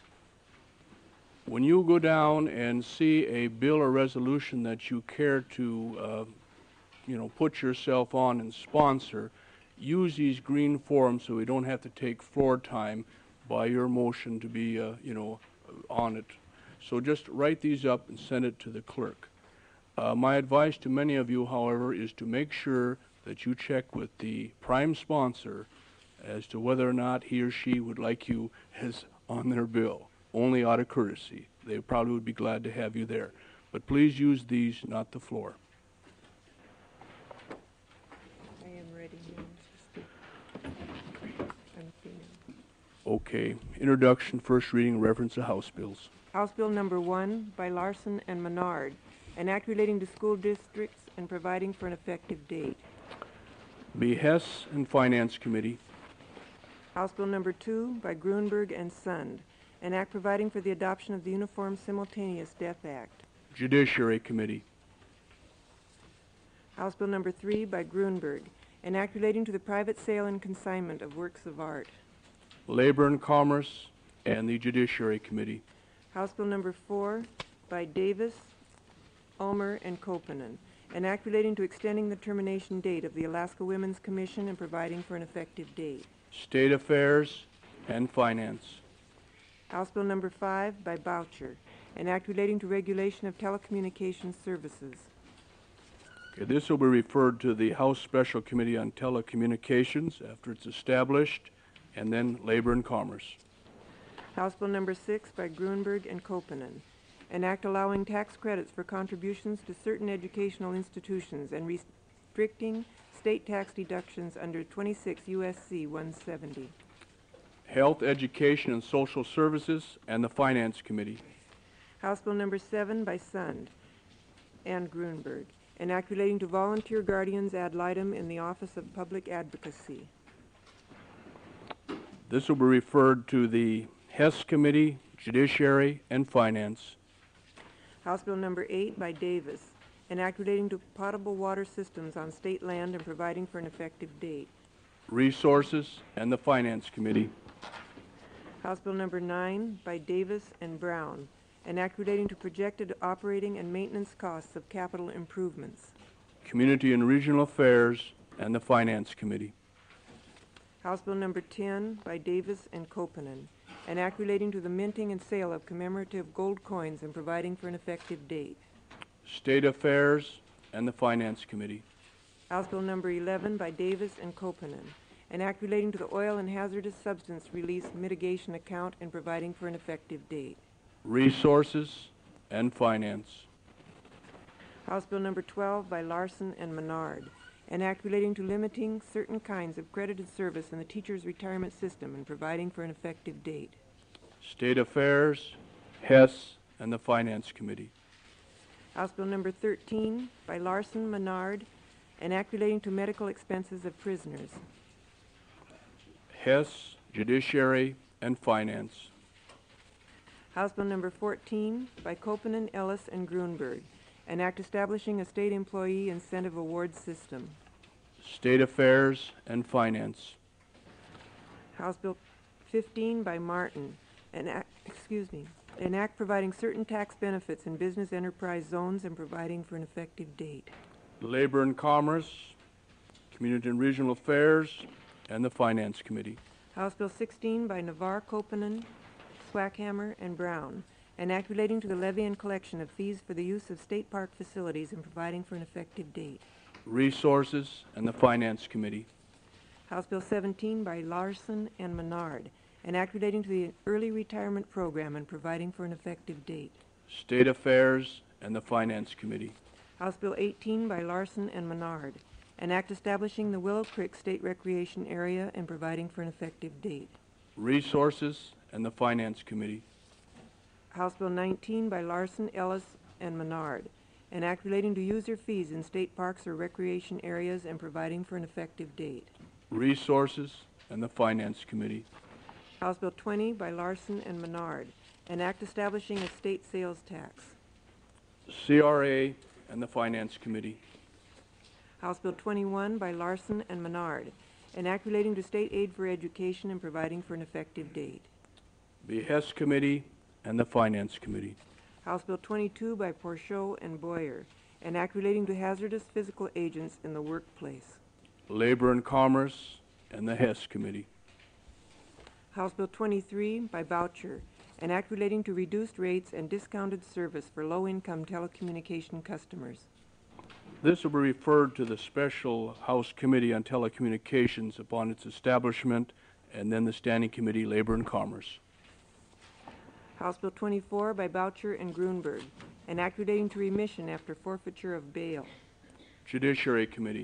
When you go down and see a bill or resolution that you care to, put yourself on and sponsor, use these green forms so we don't have to take floor time by your motion to be, on it. So just write these up and send it to the clerk. My advice to many of you, however, is to make sure that you check with the prime sponsor as to whether or not he or she would like you as on their bill, only out of courtesy. They probably would be glad to have you there. But please use these, not the floor. I am ready, Mr. Speaker. Okay. Introduction, first reading, reference to House bills. House Bill number 1 by Larson and Menard, an act relating to school districts and providing for an effective date. Be Hess and Finance Committee. House Bill number 2 by Grunberg and Sund, an act providing for the adoption of the Uniform Simultaneous Death Act. Judiciary Committee. House Bill number 3 by Grunberg, an act relating to the private sale and consignment of works of art. Labor and Commerce and the Judiciary Committee. House Bill number 4 by Davis, Ulmer, and Koponen, an act relating to extending the termination date of the Alaska Women's Commission and providing for an effective date. State Affairs and Finance. House Bill number 5 by Boucher, an act relating to regulation of telecommunications services. Okay, this will be referred to the House Special Committee on Telecommunications after it's established, and then Labor and Commerce. House Bill number 6 by Grunberg and Koponen, an act allowing tax credits for contributions to certain educational institutions and restricting state tax deductions under 26 U.S.C. 170. Health, Education, and Social Services and the Finance Committee. House Bill number 7 by Sund and Grunberg, an act relating to volunteer guardians ad litem in the Office of Public Advocacy. This will be referred to the Hess Committee, Judiciary, and Finance. House Bill number 8 by Davis, an act relating to potable water systems on state land and providing for an effective date. Resources and the Finance Committee. House Bill number 9 by Davis and Brown, an act relating to projected operating and maintenance costs of capital improvements. Community and Regional Affairs and the Finance Committee. House Bill number 10 by Davis and Koponen, an act relating to the minting and sale of commemorative gold coins and providing for an effective date. State Affairs and the Finance Committee. House Bill number 11 by Davis and Koponen, an act relating to the Oil and Hazardous Substance Release Mitigation Account and providing for an effective date. Resources and Finance. House Bill number 12 by Larson and Menard, an act relating to limiting certain kinds of credited service in the teacher's retirement system and providing for an effective date. State Affairs, Hess, and the Finance Committee. House Bill number 13 by Larson, Menard, an act relating to medical expenses of prisoners. Hess, Judiciary, and Finance. House Bill number 14 by Koponen, Ellis, and Grunberg, an act establishing a state employee incentive award system. State Affairs and Finance. House Bill 15 by Martin, an act providing certain tax benefits in business enterprise zones and providing for an effective date. Labor and Commerce, Community and Regional Affairs, and the Finance Committee. House Bill 16 by Navarre, Koponen, Swackhammer, and Brown, an act relating to the levy and collection of fees for the use of state park facilities and providing for an effective date. Resources and the Finance Committee. House Bill 17 by Larson and Menard, an act relating to the early retirement program and providing for an effective date. State Affairs and the Finance Committee. House Bill 18 by Larson and Menard, an act establishing the Willow Creek State Recreation Area and providing for an effective date. Resources and the Finance Committee. House Bill 19 by Larson, Ellis, and Menard, an act relating to user fees in state parks or recreation areas and providing for an effective date. Resources and the Finance Committee. House Bill 20 by Larson and Menard, an act establishing a state sales tax. CRA and the Finance Committee. House Bill 21 by Larson and Menard, an act relating to state aid for education and providing for an effective date. the Hess Committee, and the Finance Committee. House Bill 22 by Porchot and Boyer, an act relating to hazardous physical agents in the workplace. Labor and Commerce, and the Hess Committee. House Bill 23 by Boucher, an act relating to reduced rates and discounted service for low-income telecommunication customers. This will be referred to the Special House Committee on Telecommunications upon its establishment, and then the Standing Committee, Labor and Commerce. House Bill 24 by Boucher and Grunberg, an act relating to remission after forfeiture of bail. Judiciary Committee.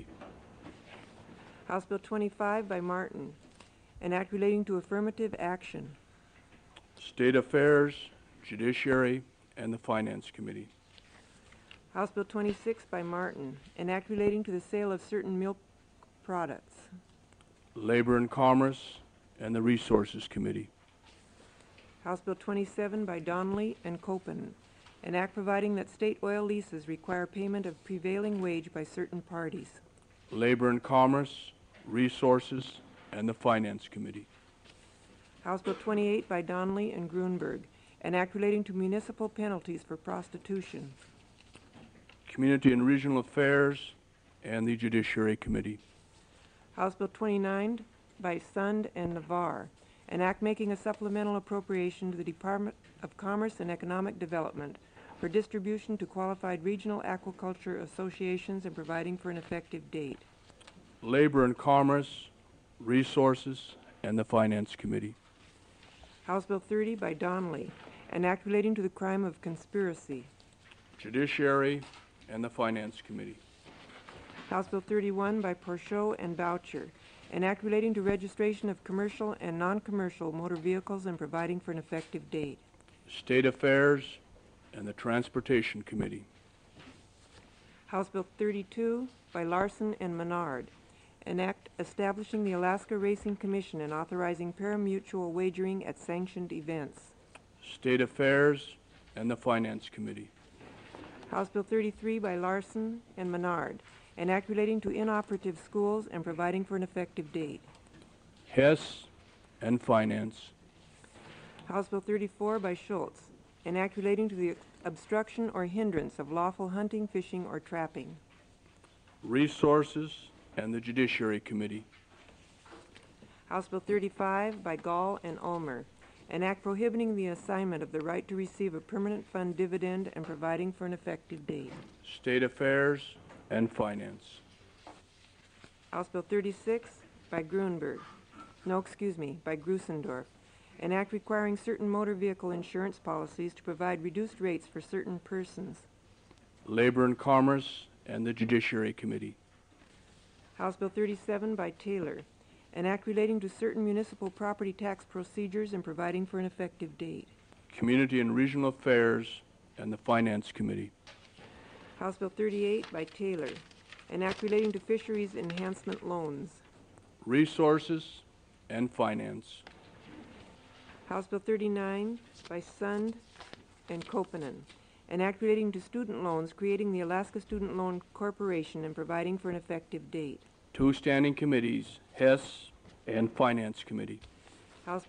House Bill 25 by Martin, an act relating to affirmative action. State Affairs, Judiciary, and the Finance Committee. House Bill 26 by Martin, an act relating to the sale of certain milk products. Labor and Commerce, and the Resources Committee. House Bill 27 by Donnelly and Copen, an act providing that state oil leases require payment of prevailing wage by certain parties. Labor and Commerce, Resources, and the Finance Committee. House Bill 28 by Donnelly and Grunberg, an act relating to municipal penalties for prostitution. Community and Regional Affairs, and the Judiciary Committee. House Bill 29 by Sund and Navarre, an act making a supplemental appropriation to the Department of Commerce and Economic Development for distribution to qualified regional aquaculture associations and providing for an effective date. Labor and Commerce, Resources, and the Finance Committee. House Bill 30 by Donnelly, an act relating to the crime of conspiracy. Judiciary, and the Finance Committee. House Bill 31 by Porchot and Boucher, an act relating to registration of commercial and non-commercial motor vehicles and providing for an effective date. State Affairs, and the Transportation Committee. House Bill 32 by Larson and Menard, an act establishing the Alaska Racing Commission and authorizing pari-mutuel wagering at sanctioned events. State Affairs, and the Finance Committee. House Bill 33 by Larson and Menard, an act relating to inoperative schools and providing for an effective date. Hess, and Finance. House Bill 34 by Schultz, an act relating to the obstruction or hindrance of lawful hunting, fishing, or trapping. Resources, and the Judiciary Committee. House Bill 35 by Gall and Ulmer, an act prohibiting the assignment of the right to receive a permanent fund dividend and providing for an effective date. State Affairs, and Finance. House Bill 36 by Grunberg, by Grusendorf, an act requiring certain motor vehicle insurance policies to provide reduced rates for certain persons. Labor and Commerce, and the Judiciary Committee. House Bill 37 by Taylor, an act relating to certain municipal property tax procedures and providing for an effective date. Community and Regional Affairs, and the Finance Committee. House Bill 38 by Taylor, an act relating to fisheries enhancement loans. Resources, and Finance. House Bill 39 by Sund and Kopenen, an act relating to student loans, creating the Alaska Student Loan Corporation and providing for an effective date. Two standing committees, Hess and Finance Committee. House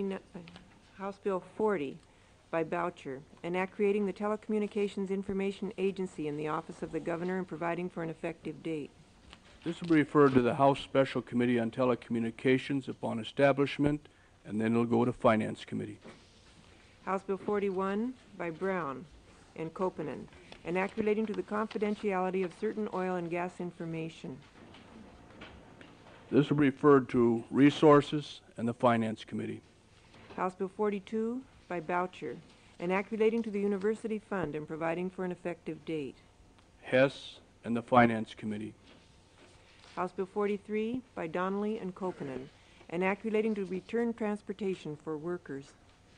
Bill 40 by Boucher, an act creating the Telecommunications Information Agency in the Office of the Governor and providing for an effective date. This will be referred to the House Special Committee on Telecommunications upon establishment, and then it'll go to Finance Committee. House Bill 41 by Brown and Kopenen, an act relating to the confidentiality of certain oil and gas information. This will be referred to Resources and the Finance Committee. House Bill 42 by Boucher, an act relating to the University Fund and providing for an effective date. Hess and the Finance Committee. House Bill 43 by Donnelly and Kopenen, an act relating to return transportation for workers.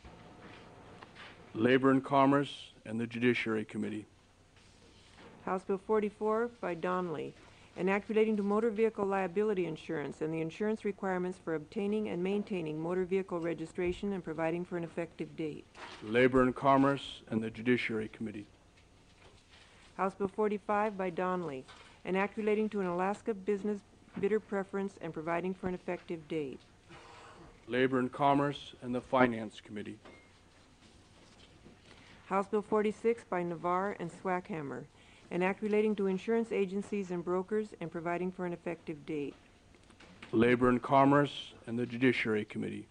Labor and Commerce and the Judiciary Committee. House Bill 44 by Donnelly, an act relating to motor vehicle liability insurance and the insurance requirements for obtaining and maintaining motor vehicle registration and providing for an effective date. Labor and Commerce and the Judiciary Committee. House Bill 45 by Donnelly, an act relating to an Alaska business bidder preference and providing for an effective date. Labor and Commerce, and the Finance Committee. House Bill 46 by Navarre and Swackhammer, an act relating to insurance agencies and brokers and providing for an effective date. Labor and Commerce, and the Judiciary Committee.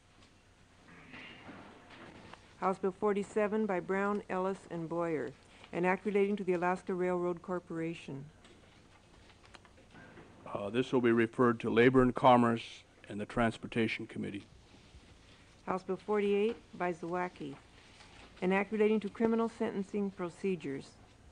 House Bill 47 by Brown, Ellis, and Boyer, an act relating to the Alaska Railroad Corporation. This will be referred to Labor and Commerce and the Transportation Committee. House Bill 48 by Zawacki, an act relating to criminal sentencing procedures.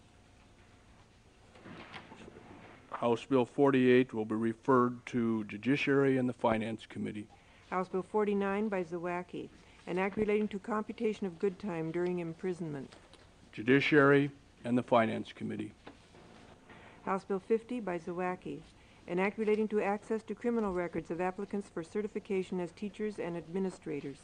House Bill 48 will be referred to Judiciary and the Finance Committee. House Bill 49 by Zawacki, an act relating to computation of good time during imprisonment. Judiciary and the Finance Committee. House Bill 50 by Zawacki, an act relating to access to criminal records of applicants for certification as teachers and administrators.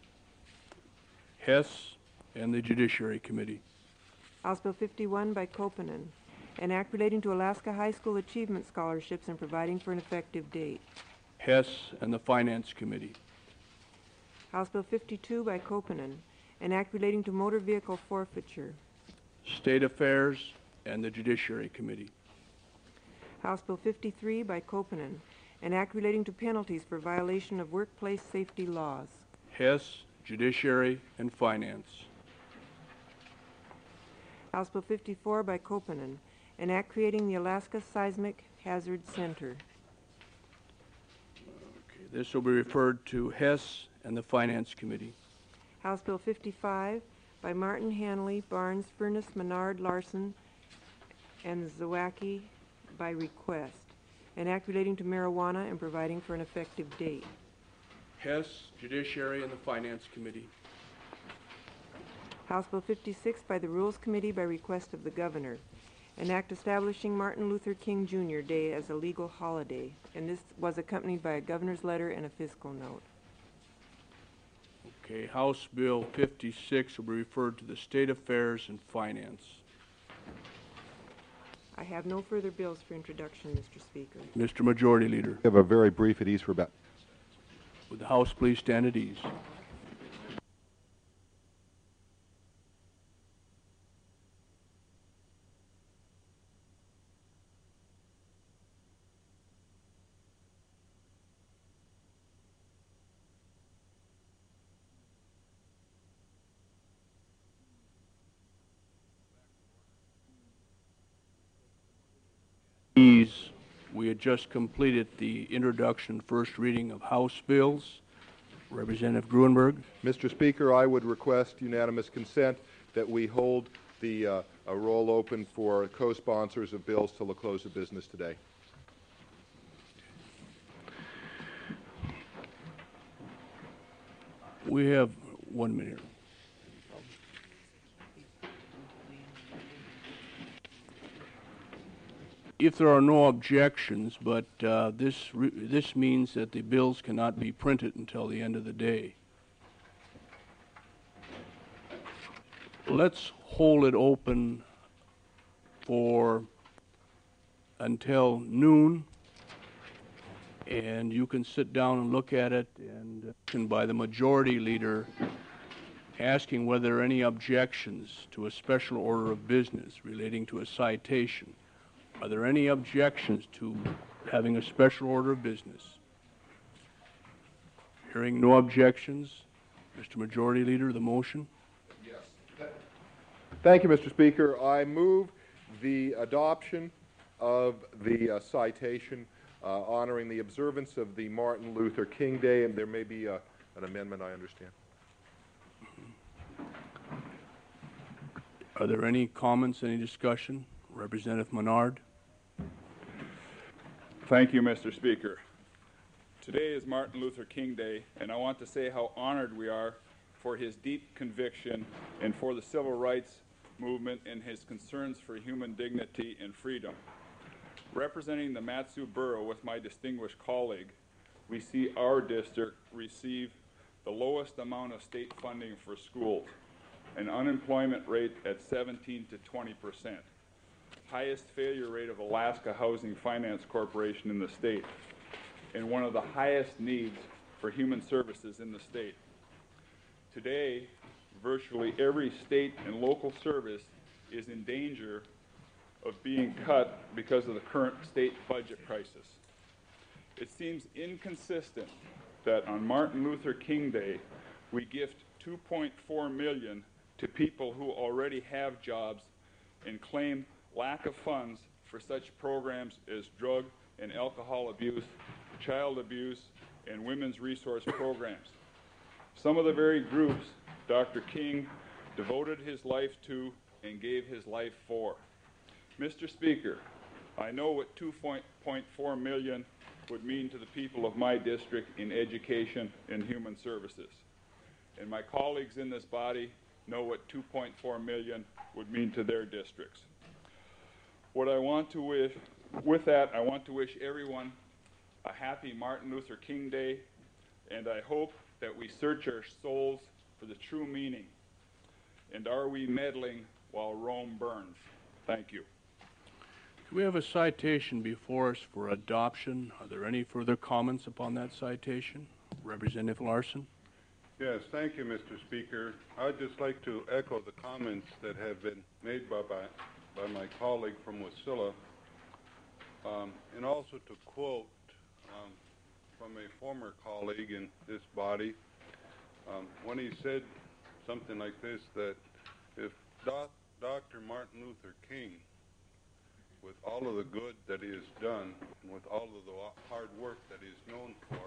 Hess and the Judiciary Committee. House Bill 51 by Kopenen, an act relating to Alaska High School Achievement Scholarships and providing for an effective date. Hess and the Finance Committee. House Bill 52 by Kopenen, an act relating to motor vehicle forfeiture. State Affairs and the Judiciary Committee. House Bill 53 by Kopenen, an act relating to penalties for violation of workplace safety laws. Hess, Judiciary, and Finance. House Bill 54 by Kopenen, an act creating the Alaska Seismic Hazard Center. This will be referred to Hess and the Finance Committee. House Bill 55 by Martin, Hanley, Barnes, Furness, Menard, Larson, and Zawacki by request, an act relating to marijuana and providing for an effective date. Hess, Judiciary, and the Finance Committee. House Bill 56 by the Rules Committee by request of the Governor, an act establishing Martin Luther King Jr. Day as a legal holiday, and this was accompanied by a governor's letter and a fiscal note. Okay, House Bill 56 will be referred to the State Affairs and Finance. I have no further bills for introduction, Mr. Speaker. Mr. Majority Leader. We have a very brief at ease for about. Would the House please stand at ease? We had just completed the introduction, first reading of House bills. Representative Gruenberg. Mr. Speaker, I would request unanimous consent that we hold the a roll open for co-sponsors of bills till the close of business today. We have 1 minute. If there are no objections, but this means that the bills cannot be printed until the end of the day. Let's hold it open for until noon, and you can sit down and look at it, and by the majority leader asking whether there are any objections to a special order of business relating to a citation. Are there any objections to having a special order of business? Hearing no objections, Mr. Majority Leader, the motion. Yes. Thank you, Mr. Speaker. I move the adoption of the citation honoring the observance of the Martin Luther King Day, and there may be an amendment, I understand. Are there any comments, any discussion? Representative Menard. Thank you, Mr. Speaker. Today is Martin Luther King Day, and I want to say how honored we are for his deep conviction and for the civil rights movement and his concerns for human dignity and freedom. Representing the Mat-Su Borough with my distinguished colleague, we see our district receive the lowest amount of state funding for schools, an unemployment rate at 17 to 20%. Highest failure rate of Alaska Housing Finance Corporation in the state, and one of the highest needs for human services in the state. Today, virtually every state and local service is in danger of being cut because of the current state budget crisis. It seems inconsistent that on Martin Luther King Day, we gift $2.4 million to people who already have jobs and claim lack of funds for such programs as drug and alcohol abuse, child abuse, and women's resource programs. Some of the very groups Dr. King devoted his life to and gave his life for. Mr. Speaker, I know what $2.4 million would mean to the people of my district in education and human services. And my colleagues in this body know what $2.4 million would mean to their districts. What I want to wish, with that, I want to wish everyone a happy Martin Luther King Day, and I hope that we search our souls for the true meaning. And are we meddling while Rome burns? Thank you. Do we have a citation before us for adoption? Are there any further comments upon that citation? Representative Larson? Yes, thank you, Mr. Speaker. I'd just like to echo the comments that have been made by my colleague from Wasilla, and also to quote from a former colleague in this body when he said something like this, that if Dr. Martin Luther King, with all of the good that he has done and with all of the hard work that he is known for,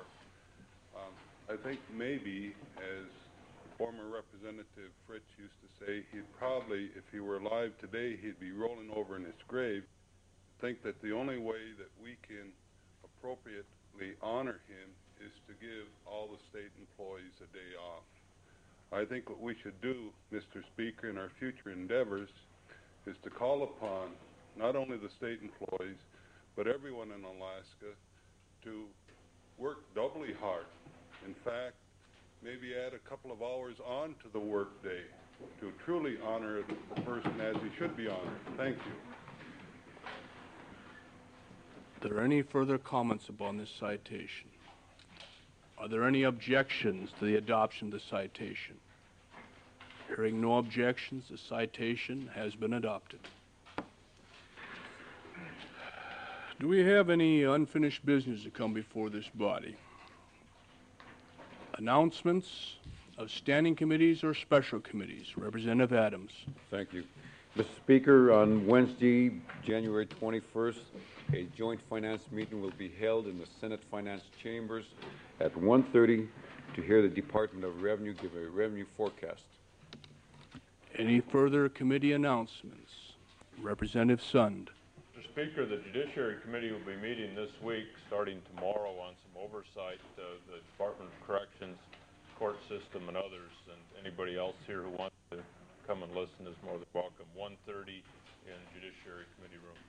I think maybe, as former Representative Fritz used to say, he'd probably, if he were alive today, he'd be rolling over in his grave. I think that the only way that we can appropriately honor him is to give all the state employees a day off. I think what we should do, Mr. Speaker, in our future endeavors is to call upon not only the state employees, but everyone in Alaska to work doubly hard. In fact, maybe add a couple of hours on to the work day to truly honor the person as he should be honored. Thank you. Are there any further comments upon this citation? Are there any objections to the adoption of the citation? Hearing no objections, the citation has been adopted. Do we have any unfinished business to come before this body? Announcements of standing committees or special committees. Representative Adams. Thank you. Mr. Speaker, on Wednesday, January 21st, a joint finance meeting will be held in the Senate Finance Chambers at 1:30 to hear the Department of Revenue give a revenue forecast. Any further committee announcements? Representative Sund. Mr. Speaker, the Judiciary Committee will be meeting this week, starting tomorrow, on some oversight of the Department of Corrections, court system, and others. And anybody else here who wants to come and listen is more than welcome. 1:30 in Judiciary Committee room.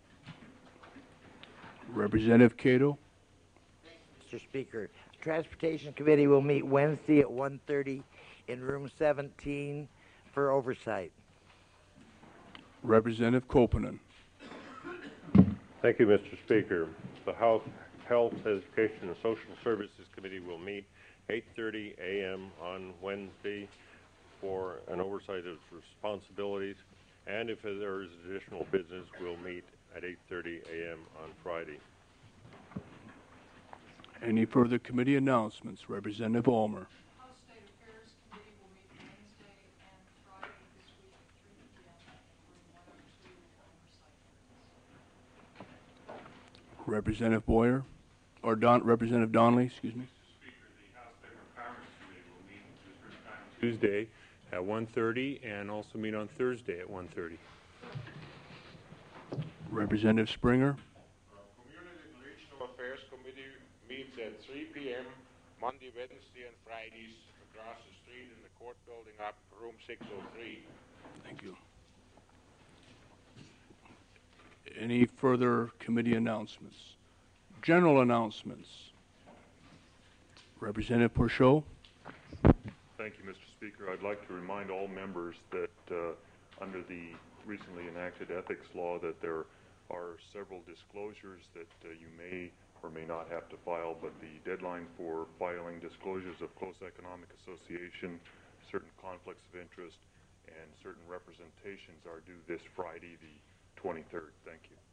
Representative Cato. Mr. Speaker, Transportation Committee will meet Wednesday at 1:30 in room 17 for oversight. Representative Kopenen. Thank you, Mr. Speaker. The Health, Education, and Social Services Committee will meet 8:30 a.m. on Wednesday for an oversight of responsibilities, and if there is additional business, we'll meet at 8:30 a.m. on Friday. Any further committee announcements? Representative Ulmer. House State Affairs Committee will meet Wednesday and Friday this week at 3 p.m. in room 102 Commerce Site. Representative Boyer, or Representative Donnelly, excuse me. Speaker, the House Labor and Commerce Committee will meet Tuesday at 1:30 and also meet on Thursday at 1:30. Representative Springer. Community and Regional Affairs Committee meets at 3 p.m. Monday, Wednesday, and Fridays across the street in the court building up room 603. Thank you. Any further committee announcements? General announcements. Representative Pourchot. Thank you, Mr. Speaker. I'd like to remind all members that under the recently enacted ethics law that there are several disclosures that you may or may not have to file, but the deadline for filing disclosures of close economic association, certain conflicts of interest, and certain representations are due this Friday, the 23rd. Thank you.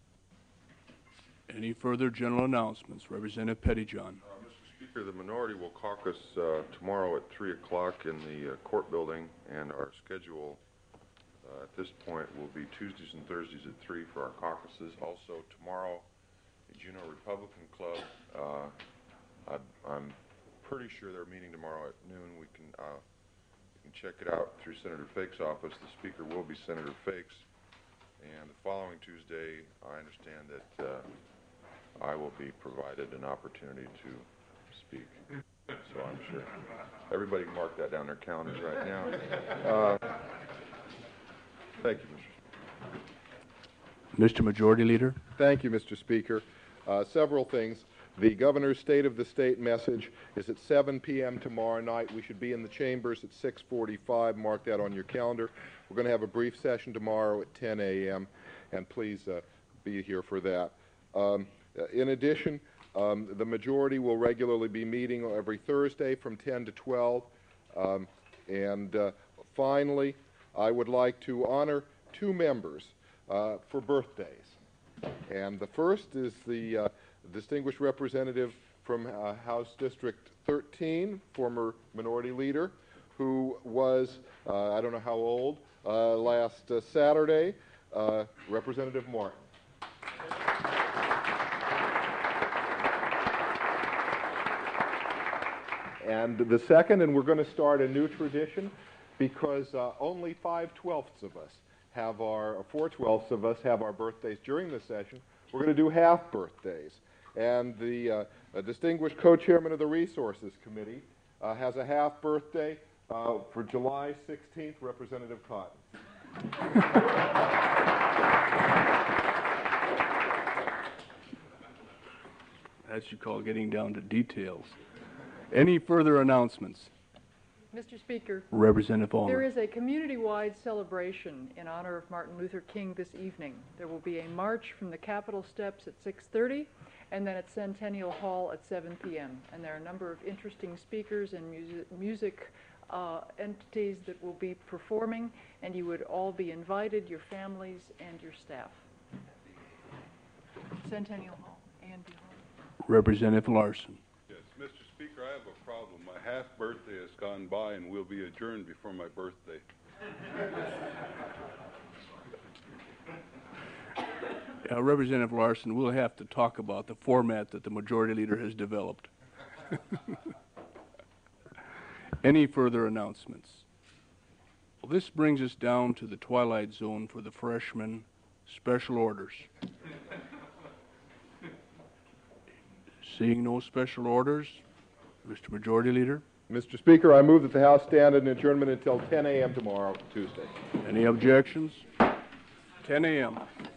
Any further general announcements? Representative Pettyjohn. Mr. Speaker, the minority will caucus tomorrow at 3 o'clock in the court building, and our schedule at this point will be Tuesdays and Thursdays at 3 for our caucuses. Also tomorrow, the Juneau Republican Club, I'm pretty sure they're meeting tomorrow at noon. We can check it out through Senator Fake's office. The speaker will be Senator Fakes. And the following Tuesday, I understand that I will be provided an opportunity to speak. So I'm sure everybody can mark that down their calendars right now. Thank you, Mr. Majority Leader. Thank you, Mr. Speaker. Several things. The governor's State of the State message is at 7 p.m. tomorrow night. We should be in the chambers at 6:45. Mark that on your calendar. We're going to have a brief session tomorrow at 10 a.m., and please be here for that. In addition, the majority will regularly be meeting every Thursday from 10 to 12. Finally, I would like to honor two members for birthdays. And the first is the distinguished representative from House District 13, former minority leader, who was, I don't know how old, last Saturday, Representative Martin. And the second, and we're going to start a new tradition, because only 5/12ths of us have our, 4/12ths of us have our birthdays during the session. We're going to do half birthdays. And the distinguished co-chairman of the Resources Committee has a half birthday for July 16th, Representative Cotton. That you call getting down to details. Any further announcements? Mr. Speaker, Representative Allmer. there is a community-wide celebration in honor of Martin Luther King this evening. There will be a march from the Capitol steps at 6:30 and then at Centennial Hall at 7 p.m. And there are a number of interesting speakers and music entities that will be performing, and you would all be invited, your families and your staff. Centennial Hall, A&B Hall. Representative Larson. Yes, Mr. Speaker, I have a problem. My half birthday has gone by and we'll be adjourned before my birthday. Representative Larson, we'll have to talk about the format that the majority leader has developed. Any further announcements? Well, this brings us down to the twilight zone for the freshmen special orders. Seeing no special orders, Mr. Majority Leader. Mr. Speaker, I move that the House stand in adjournment until 10 a.m. tomorrow, Tuesday. Any objections? 10 a.m.